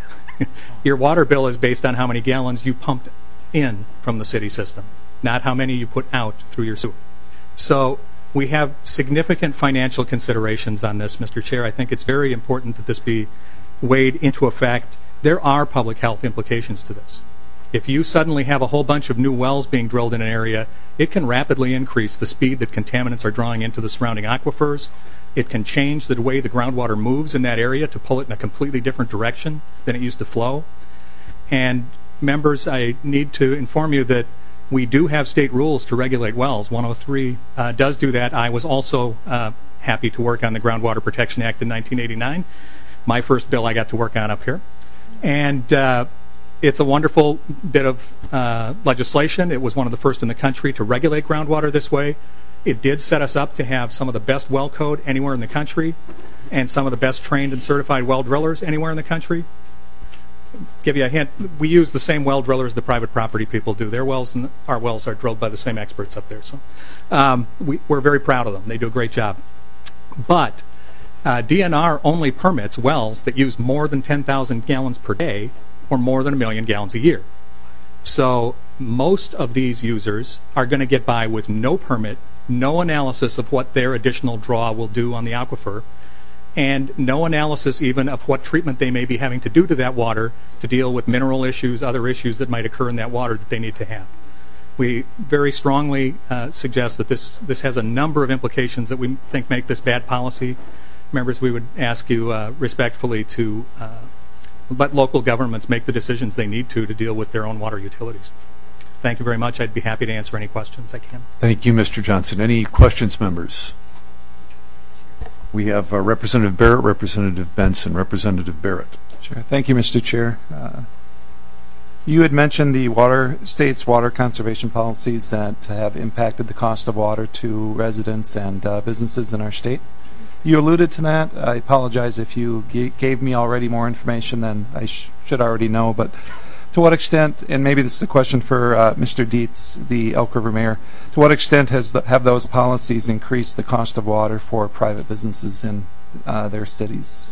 Your water bill is based on how many gallons you pumped in from the city system, not how many you put out through your sewer. So we have significant financial considerations on this, Mr. Chair. I think it's very important that this be weighed into effect. There are public health implications to this. If you suddenly have a whole bunch of new wells being drilled in an area, it can rapidly increase the speed that contaminants are drawing into the surrounding aquifers. It can change the way the groundwater moves in that area to pull it in a completely different direction than it used to flow. And members, I need to inform you that we do have state rules to regulate wells. 103 does do that. I was also happy to work on the Groundwater Protection Act in 1989. My first bill I got to work on up here. And it's a wonderful bit of legislation. It was one of the first in the country to regulate groundwater this way. It did set us up to have some of the best well code anywhere in the country and some of the best trained and certified well drillers anywhere in the country. Give you a hint, we use the same well drillers the private property people do. Their wells and our wells are drilled by the same experts up there. So we're very proud of them. They do a great job. But DNR only permits wells that use more than 10,000 gallons per day or more than 1 million gallons a year. So most of these users are going to get by with no permit, no analysis of what their additional draw will do on the aquifer, and no analysis even of what treatment they may be having to do to that water to deal with mineral issues, other issues that might occur in that water that they need to have. We very strongly suggest that this has a number of implications that we think make this bad policy. Members, we would ask you respectfully to let local governments make the decisions they need to deal with their own water utilities. Thank you very much. I'd be happy to answer any questions I can. Thank you, Mr. Johnson. Any questions, members? We have Representative Barrett, Representative Benson. Representative Barrett. Sure. Thank you, Mr. Chair. You had mentioned the state's water conservation policies that have impacted the cost of water to residents and businesses in our state. You alluded to that. I apologize if you gave me already more information than I should already know, but to what extent, and maybe this is a question for Mr. Dietz, the Elk River Mayor, to what extent have those policies increased the cost of water for private businesses in their cities?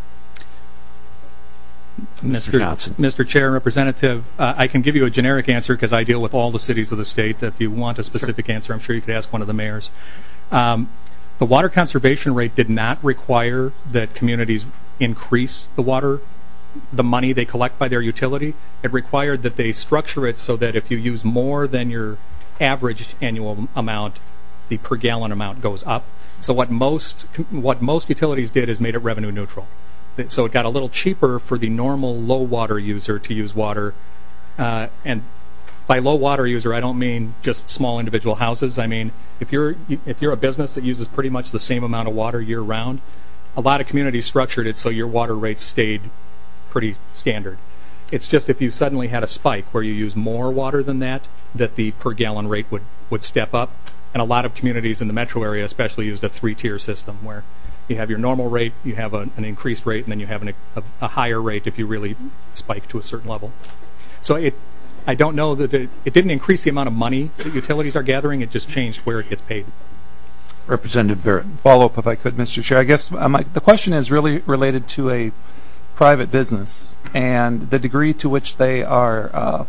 Mr. Johnson. Mr. Chair, Representative, I can give you a generic answer because I deal with all the cities of the state. If you want a specific answer, I'm sure you could ask one of the mayors. The water conservation rate did not require that communities increase the money they collect by their utility. It required that they structure it so that if you use more than your average annual amount, the per gallon amount goes up. So what most utilities did is made it revenue neutral. So it got a little cheaper for the normal low water user to use water. And by low water user, I don't mean just small individual houses. I mean, if you're a business that uses pretty much the same amount of water year round, a lot of communities structured it so your water rates stayed pretty standard. It's just if you suddenly had a spike where you use more water than that the per gallon rate would step up. And a lot of communities in the metro area especially used a 3-tier system where you have your normal rate, you have an increased rate, and then you have a higher rate if you really spike to a certain level. So I don't know that it didn't increase the amount of money that utilities are gathering, it just changed where it gets paid. Representative Barrett. Follow-up, if I could, Mr. Chair. I guess the question is really related to a private business and the degree to which they are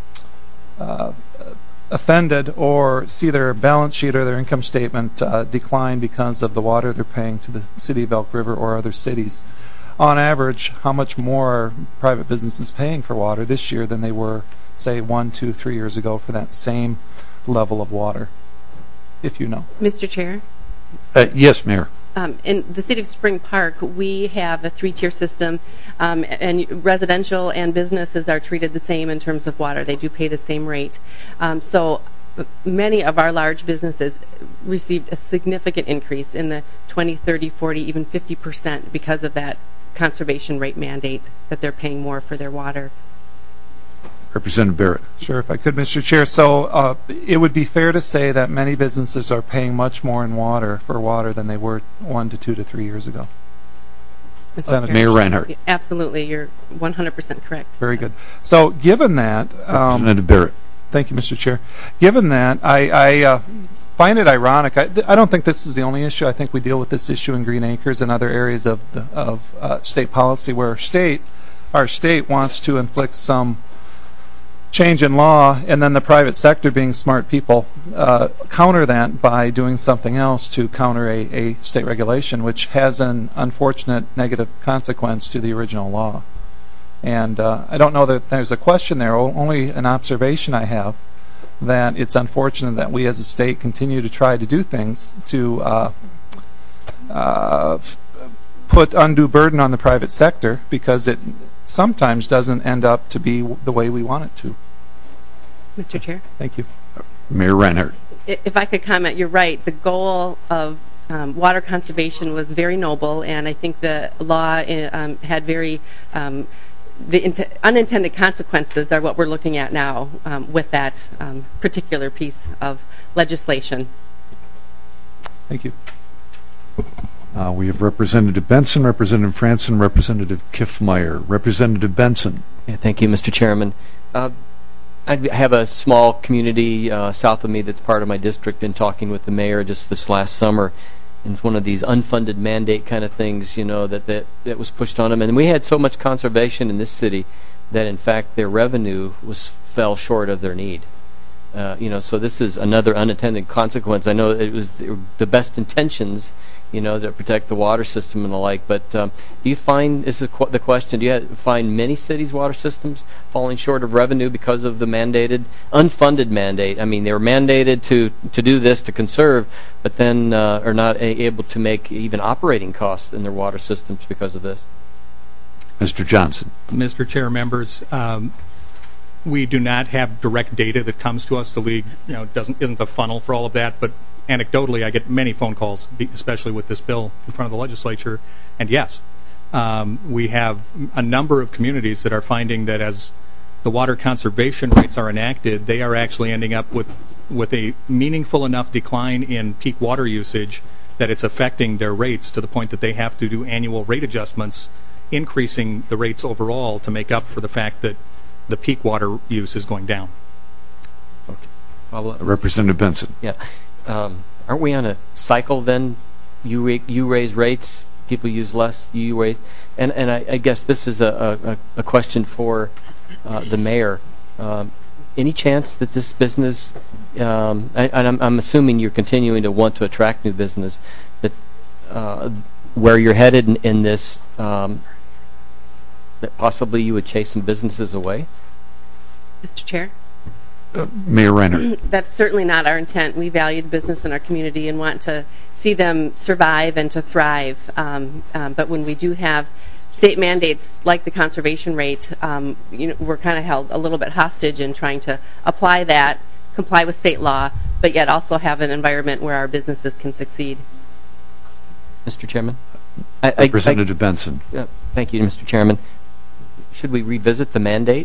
offended or see their balance sheet or their income statement decline because of the water they're paying to the city of Elk River or other cities. On average, how much more are private businesses paying for water this year than they were, say, 1, 2, 3 years ago for that same level of water, if you know? Mr. Chair? Yes, Mayor. In the city of Spring Park, we have a 3-tier system, and residential and businesses are treated the same in terms of water. They do pay the same rate. So many of our large businesses received a significant increase in the 20, 30, 40, even 50% because of that conservation rate mandate that they're paying more for their water. Representative Barrett. Sure, if I could, Mr. Chair. So it would be fair to say that many businesses are paying much more in water than they were 1 to 2 to 3 years ago. Mayor Reinhardt. Absolutely, you're 100% correct. Very good. So given that... Representative Barrett. Thank you, Mr. Chair. Given that, I find it ironic. I don't think this is the only issue. I think we deal with this issue in Green Acres and other areas of state policy where our state wants to inflict some change in law, and then the private sector, being smart people, counter that by doing something else to counter a state regulation, which has an unfortunate negative consequence to the original law. And I don't know that there's a question there, only an observation I have, that it's unfortunate that we as a state continue to try to do things to put undue burden on the private sector because it sometimes doesn't end up to be the way we want it to. Mr. Chair? Thank you. Mayor Reinhardt. If I could comment, you're right. The goal of water conservation was very noble, and I think the law had very... the unintended consequences are what we're looking at now with that particular piece of legislation. Thank you. We have Representative Benson, Representative Franson, Representative Kiffmeyer. Representative Benson. Yeah, thank you, Mr. Chairman. I have a small community south of me that's part of my district. Been talking with the mayor just this last summer, and it's one of these unfunded mandate kind of things, you know, that was pushed on them. And we had so much conservation in this city that, in fact, their revenue fell short of their need. So this is another unintended consequence. I know it was the best intentions, to protect the water system and the like, but do you find, this is the question, do you find many cities' water systems falling short of revenue because of the unfunded mandate? I mean, they were mandated to do this, to conserve, but then are not able to make even operating costs in their water systems because of this? Mr. Johnson. Mr. Chair, members, we do not have direct data that comes to us. The league, isn't the funnel for all of that, but anecdotally, I get many phone calls, especially with this bill in front of the legislature. And yes, we have a number of communities that are finding that as the water conservation rates are enacted, they are actually ending up with a meaningful enough decline in peak water usage that it's affecting their rates to the point that they have to do annual rate adjustments, increasing the rates overall to make up for the fact that the peak water use is going down. Okay. Representative Benson. Yeah. Aren't we on a cycle then? You raise rates, people use less, you raise. And I guess this is a question for the mayor. Any chance that this business, and I'm assuming you're continuing to want to attract new business, that where you're headed in this, that possibly you would chase some businesses away? Mr. Chair? Mayor Reinhardt. That's certainly not our intent. We value the business in our community and want to see them survive and to thrive. But when we do have state mandates like the conservation rate, we're kind of held a little bit hostage in trying to apply that, comply with state law, but yet also have an environment where our businesses can succeed. Mr. Chairman? Representative Benson. Thank you, Mr. Chairman. Should we revisit the mandate?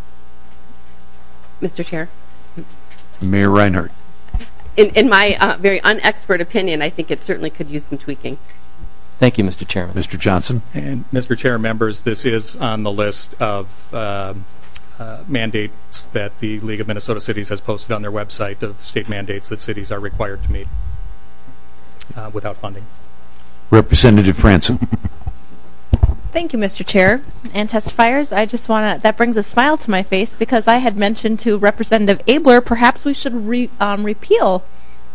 Mr. Chair? Mayor Reinhardt. In my very unexpert opinion, I think it certainly could use some tweaking. Thank you, Mr. Chairman. Mr. Johnson. And Mr. Chair, members, this is on the list of mandates that the League of Minnesota Cities has posted on their website of state mandates that cities are required to meet without funding. Representative Franson. Thank you, Mr. Chair. And testifiers, I just want to, that brings a smile to my face because I had mentioned to Representative Abler perhaps we should repeal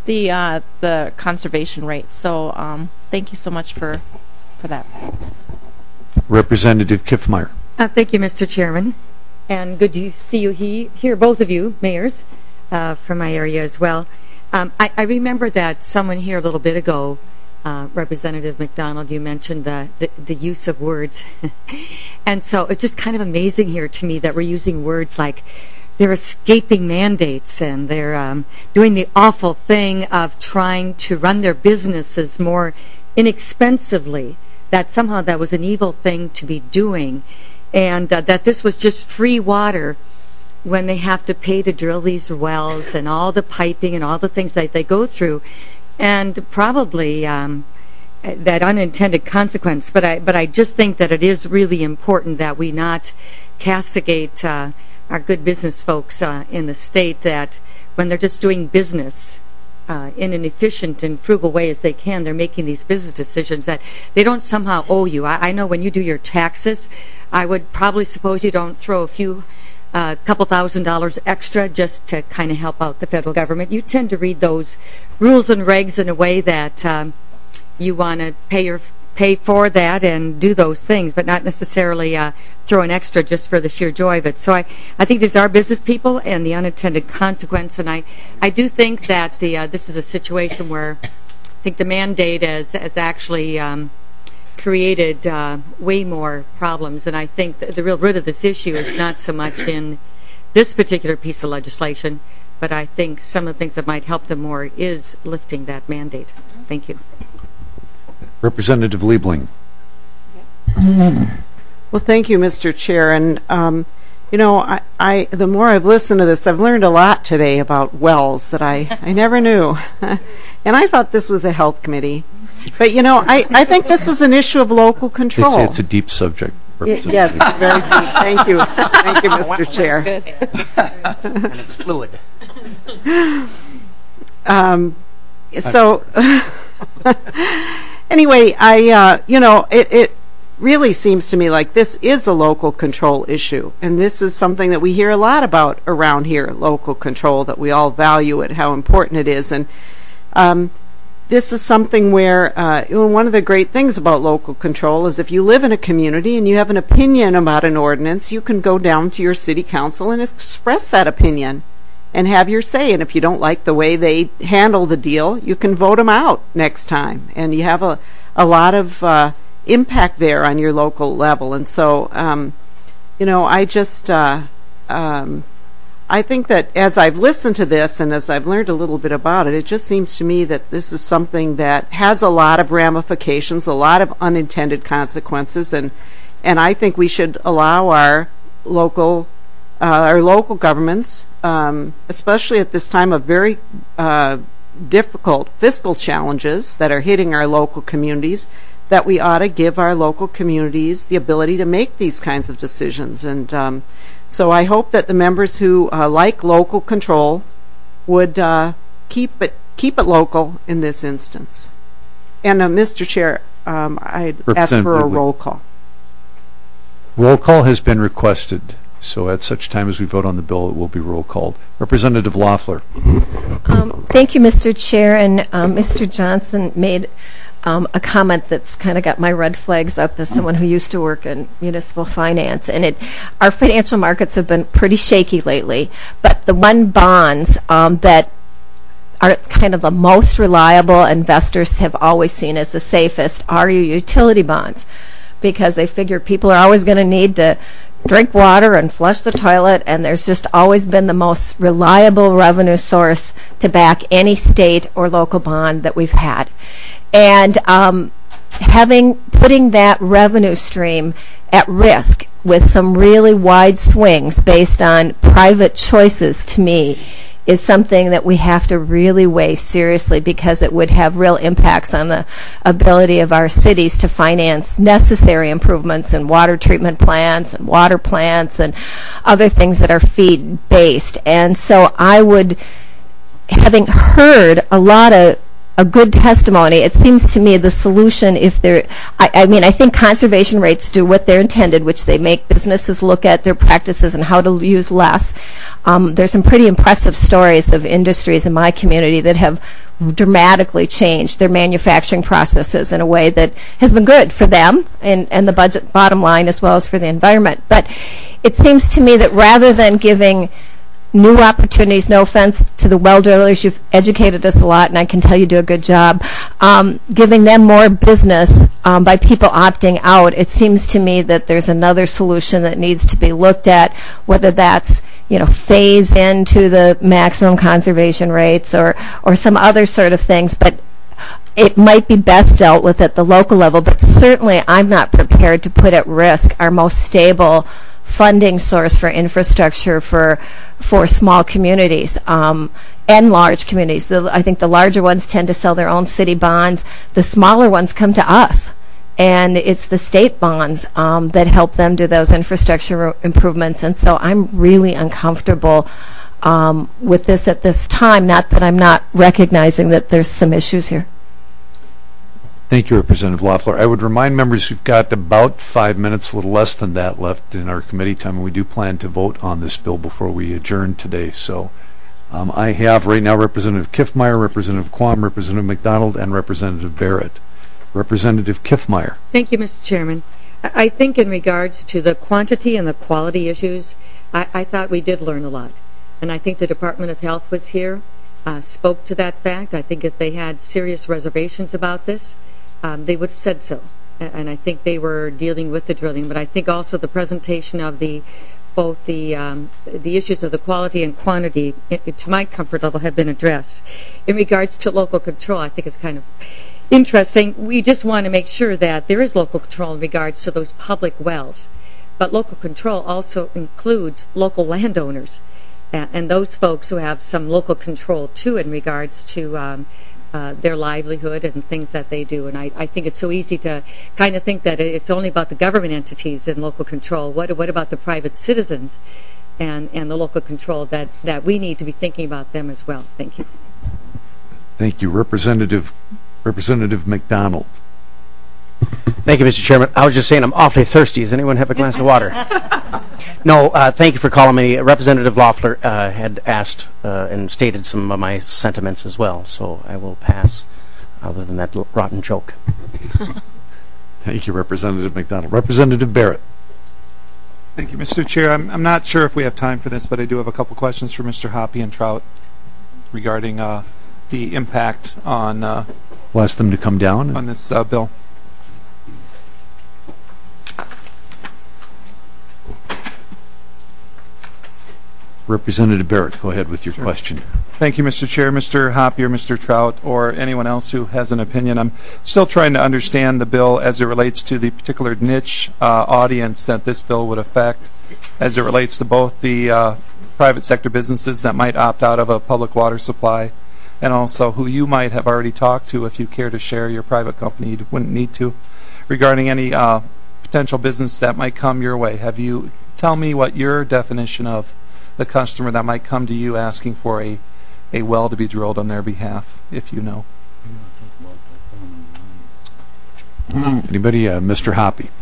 the conservation rate. So thank you so much for that. Representative Kiffmeyer. Thank you, Mr. Chairman. And good to see you here, both of you, mayors, from my area as well. I remember that someone here a little bit ago, Representative McDonald, you mentioned the use of words. And so it's just kind of amazing here to me that we're using words like they're escaping mandates and they're doing the awful thing of trying to run their businesses more inexpensively, that somehow that was an evil thing to be doing, and that this was just free water when they have to pay to drill these wells and all the piping and all the things that they go through. And probably that unintended consequence. But I just think that it is really important that we not castigate our good business folks in the state, that when they're just doing business in an efficient and frugal way as they can, they're making these business decisions, that they don't somehow owe you. I know when you do your taxes, I would probably suppose you don't throw a few couple $1,000s extra just to kind of help out the federal government. You tend to read those rules and regs in a way that you want to pay for that and do those things, but not necessarily throw an extra just for the sheer joy of it. So I think these are business people and the unintended consequence, and I do think that this is a situation where I think the mandate has actually created way more problems, and I think the real root of this issue is not so much in this particular piece of legislation, but I think some of the things that might help them more is lifting that mandate. Thank you. Representative Liebling. Well, thank you, Mr. Chair. And you know, the more I've listened to this, I've learned a lot today about wells that I never knew, and I thought this was a health committee. But, you know, I think this is an issue of local control. They say it's a deep subject. Yes, it's very deep. Thank you. Thank you, Mr. Chair. And it's fluid. So, anyway, you know, it really seems to me like this is a local control issue. And this is something that we hear a lot about around here, local control, that we all value it, how important it is. And this is something where one of the great things about local control is if you live in a community and you have an opinion about an ordinance, you can go down to your city council and express that opinion and have your say. And if you don't like the way they handle the deal, you can vote them out next time. And you have a lot of impact there on your local level. And so, you know, I just I think that as I've listened to this and as I've learned a little bit about it, it just seems to me that this is something that has a lot of ramifications, a lot of unintended consequences, and I think we should allow our local our local governments, especially at this time of very difficult fiscal challenges that are hitting our local communities, that we ought to give our local communities the ability to make these kinds of decisions. And so I hope that the members who like local control would keep it local in this instance. And Mr. Chair, I'd ask for a roll call. Roll call has been requested. So at such time as we vote on the bill, it will be roll called. Representative Loeffler. Thank you, Mr. Chair. And Mr. Johnson made a comment that's kind of got my red flags up as someone who used to work in municipal finance. And our financial markets have been pretty shaky lately. But the bonds that are kind of the most reliable investors have always seen as the safest are your utility bonds, because they figure people are always going to need to drink water and flush the toilet, and there's just always been the most reliable revenue source to back any state or local bond that we've had. And putting that revenue stream at risk with some really wide swings based on private choices, to me, is something that we have to really weigh seriously, because it would have real impacts on the ability of our cities to finance necessary improvements in water treatment plants and water plants and other things that are feed-based. And so I would, having heard a good testimony, it seems to me the solution, I think conservation rates do what they're intended, which they make businesses look at their practices and how to use less. There's some pretty impressive stories of industries in my community that have dramatically changed their manufacturing processes in a way that has been good for them and the bottom line, as well as for the environment. But it seems to me that rather than giving new opportunities, no offense to the well drillers, you've educated us a lot, and I can tell you do a good job, giving them more business by people opting out, it seems to me that there's another solution that needs to be looked at, whether that's phase into the maximum conservation rates or some other sort of things. But it might be best dealt with at the local level, but certainly I'm not prepared to put at risk our most stable funding source for infrastructure for small communities and large communities. I think the larger ones tend to sell their own city bonds. The smaller ones come to us, and it's the state bonds that help them do those infrastructure improvements. And so I'm really uncomfortable with this at this time, not that I'm not recognizing that there's some issues here. Thank you, Representative Loeffler. I would remind members we've got about 5 minutes, a little less than that, left in our committee time, and we do plan to vote on this bill before we adjourn today. So I have right now Representative Kiffmeyer, Representative Quam, Representative McDonald, and Representative Barrett. Representative Kiffmeyer. Thank you, Mr. Chairman. I think in regards to the quantity and the quality issues, I thought we did learn a lot. And I think the Department of Health was here, spoke to that fact. I think if they had serious reservations about this, they would have said so. And I think they were dealing with the drilling. But I think also the presentation of both the issues of the quality and quantity, to my comfort level, have been addressed. In regards to local control, I think it's kind of interesting. We just want to make sure that there is local control in regards to those public wells. But local control also includes local landowners and those folks who have some local control, too, in regards to their livelihood and things that they do. And I think it's so easy to kind of think that it's only about the government entities and local control. What about the private citizens and the local control that we need to be thinking about them as well? Thank you. Thank you. Representative McDonald. Thank you, Mr. Chairman. I was just saying I'm awfully thirsty. Does anyone have a glass of water? No, thank you for calling me. Representative Loeffler had asked and stated some of my sentiments as well, so I will pass, other than that rotten joke. Thank you, Representative McDonald. Representative Barrett. Thank you, Mr. Chair. I'm not sure if we have time for this, but I do have a couple questions for Mr. Hoppe and Trout regarding the impact on... We'll ask them to come down. On this bill. Representative Barrett, go ahead with your question. Thank you, Mr. Chair. Mr. Hoppy or Mr. Trout or anyone else who has an opinion. I'm still trying to understand the bill as it relates to the particular niche audience that this bill would affect, as it relates to both the private sector businesses that might opt out of a public water supply, and also who you might have already talked to if you care to share your private company. You wouldn't need to. Regarding any potential business that might come your way, tell me what your definition of the customer that might come to you asking for a well to be drilled on their behalf, if you know. Anybody? Mr. Hoppy.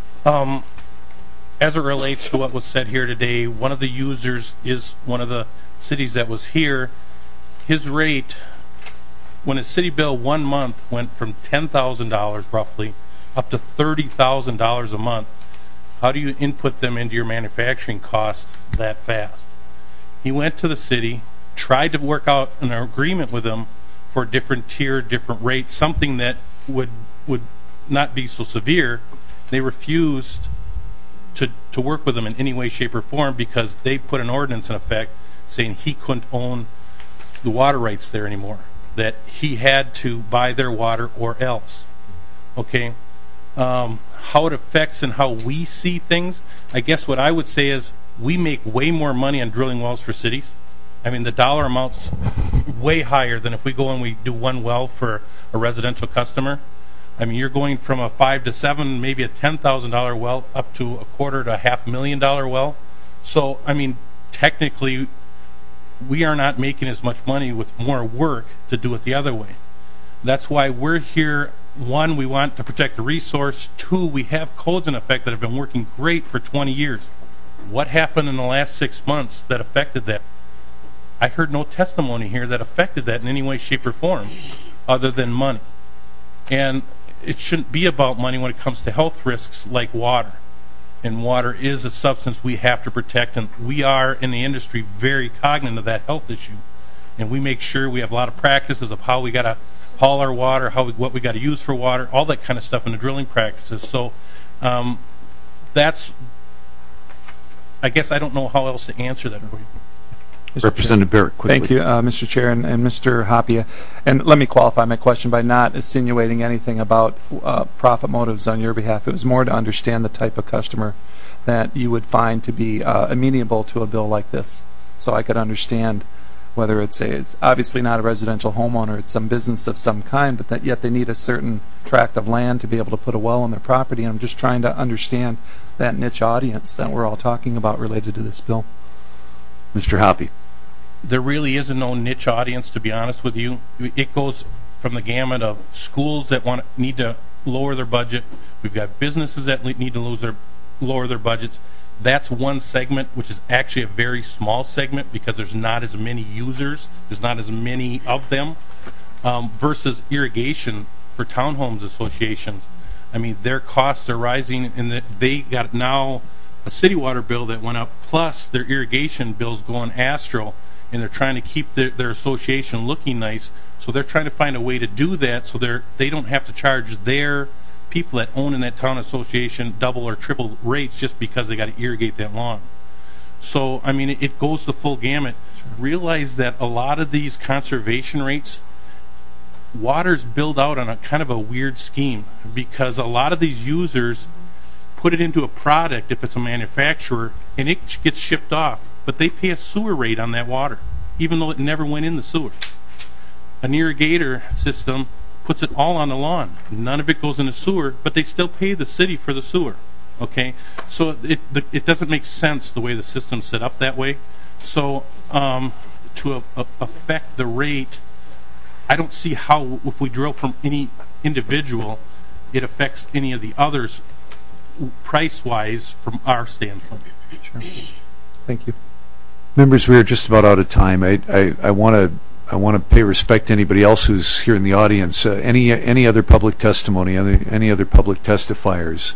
As it relates to what was said here today, one of the users is one of the cities that was here. His rate, when his city bill 1 month went from $10,000 roughly up to $30,000 a month, how do you input them into your manufacturing costs that fast? He went to the city, tried to work out an agreement with them for a different tier, different rate, something that would not be so severe. They refused to work with them in any way, shape, or form because they put an ordinance in effect saying he couldn't own the water rights there anymore, that he had to buy their water or else. Okay? How it affects and how we see things, I guess what I would say is we make way more money on drilling wells for cities. I mean, the dollar amount's way higher than if we go and we do one well for a residential customer. I mean, you're going from a $5,000 to $7,000, maybe a $10,000 well up to a quarter to $500,000 well. So, I mean, technically, we are not making as much money with more work to do it the other way. That's why we're here. One, we want to protect the resource. Two, we have codes in effect that have been working great for 20 years. What happened in the last 6 months that affected that? I heard no testimony here that affected that in any way, shape, or form other than money. And it shouldn't be about money when it comes to health risks like water. And water is a substance we have to protect, and we are in the industry very cognizant of that health issue. And we make sure we have a lot of practices of how we got to haul our water, what we got to use for water, all that kind of stuff in the drilling practices. So that's, I guess I don't know how else to answer that for you. Representative Barrett, quickly. Thank you, Mr. Chair and Mr. Hoppy. And let me qualify my question by not insinuating anything about profit motives on your behalf. It was more to understand the type of customer that you would find to be amenable to a bill like this, so I could understand whether it's obviously not a residential homeowner, it's some business of some kind, but that yet they need a certain tract of land to be able to put a well on their property. And I'm just trying to understand that niche audience that we're all talking about related to this bill. Mr. Hoppy. There really is no niche audience, to be honest with you. It goes from the gamut of schools that need to lower their budget. We've got businesses that need to lower their budgets. That's one segment, which is actually a very small segment because there's not as many users, there's not as many of them, versus irrigation for townhomes associations. I mean, their costs are rising, and they got now a city water bill that went up, plus their irrigation bills going astral, and they're trying to keep their association looking nice. So they're trying to find a way to do that so they don't have to charge their people that own in that town association double or triple rates just because they got to irrigate that lawn. So, I mean, it goes the full gamut. Realize that a lot of these conservation rates, water's billed out on a kind of a weird scheme because a lot of these users put it into a product if it's a manufacturer and it gets shipped off, but they pay a sewer rate on that water even though it never went in the sewer. An irrigator system puts it all on the lawn. None of it goes in the sewer, but they still pay the city for the sewer. Okay, so it doesn't make sense the way the system's set up that way. So to affect the rate, I don't see how, if we drill from any individual, it affects any of the others price-wise from our standpoint. Sure. Thank you. Members, we are just about out of time. I want to pay respect to anybody else who's here in the audience. Any other public testimony, any other public testifiers?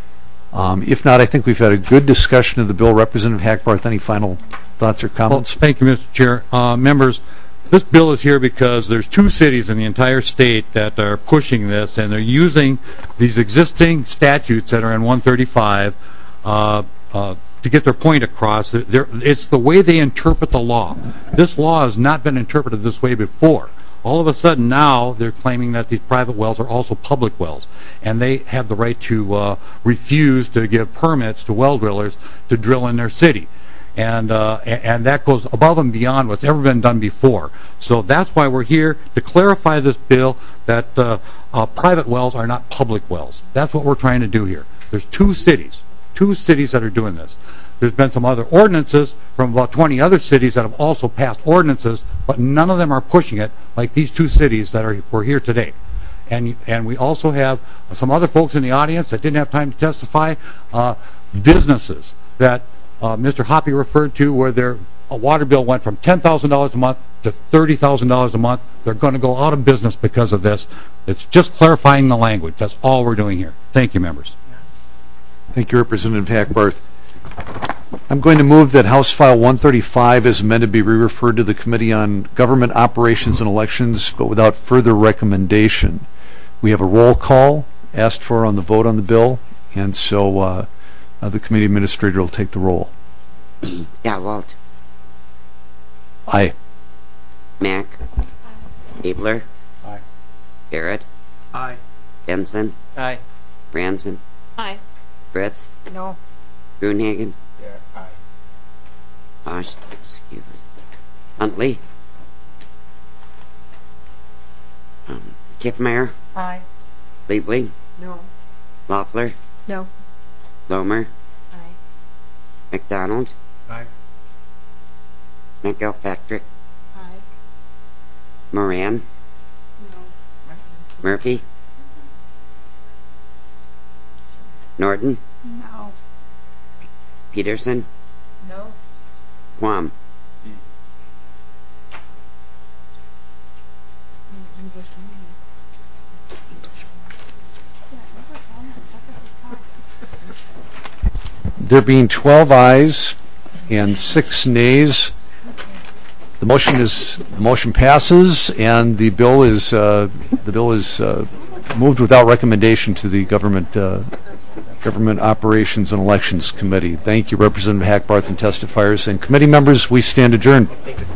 If not, I think we've had a good discussion of the bill. Representative Hackbarth, any final thoughts or comments? Well, thank you, Mr. Chair. Members, this bill is here because there's 2 cities in the entire state that are pushing this, and they're using these existing statutes that are in 135 to to get their point across. It's the way they interpret the law. This law has not been interpreted this way before. All of a sudden now they're claiming that these private wells are also public wells, and they have the right to refuse to give permits to well drillers to drill in their city. And that goes above and beyond what's ever been done before. So that's why we're here, to clarify this bill, that private wells are not public wells. That's what we're trying to do here. There's two cities that are doing this. There's been some other ordinances from about 20 other cities that have also passed ordinances, but none of them are pushing it like these two cities that we're here today. And we also have some other folks in the audience that didn't have time to testify, businesses that Mr. Hoppe referred to, where their water bill went from $10,000 a month to $30,000 a month. They're going to go out of business because of this. It's just clarifying the language. That's all we're doing here. Thank you, members. Thank you, Representative Hackbarth. I'm going to move that House File 135 as amended be re-referred to the Committee on Government Operations and Elections, but without further recommendation. We have a roll call asked for on the vote on the bill, and so the committee administrator will take the roll. Yeah, Walt. Aye. Mack. Abler. Aye. Barrett. Aye. Benson. Aye. Branson. Aye. Fritz. No. Gruenhagen. Yes, aye. Bosch. Excuse. Huntley. Kiffmeyer. Aye. Liebling. No. Loeffler. No. Lomer. Aye. McDonald. Aye. McGilpatrick. Aye. Moran. No. Murphy. Norton. No. Peterson. No. Quam. There being 12 ayes and 6 nays, the motion passes, and the bill is moved without recommendation to the Government Operations and Elections Committee. Thank you, Representative Hackbarth and testifiers, and committee members. We stand adjourned.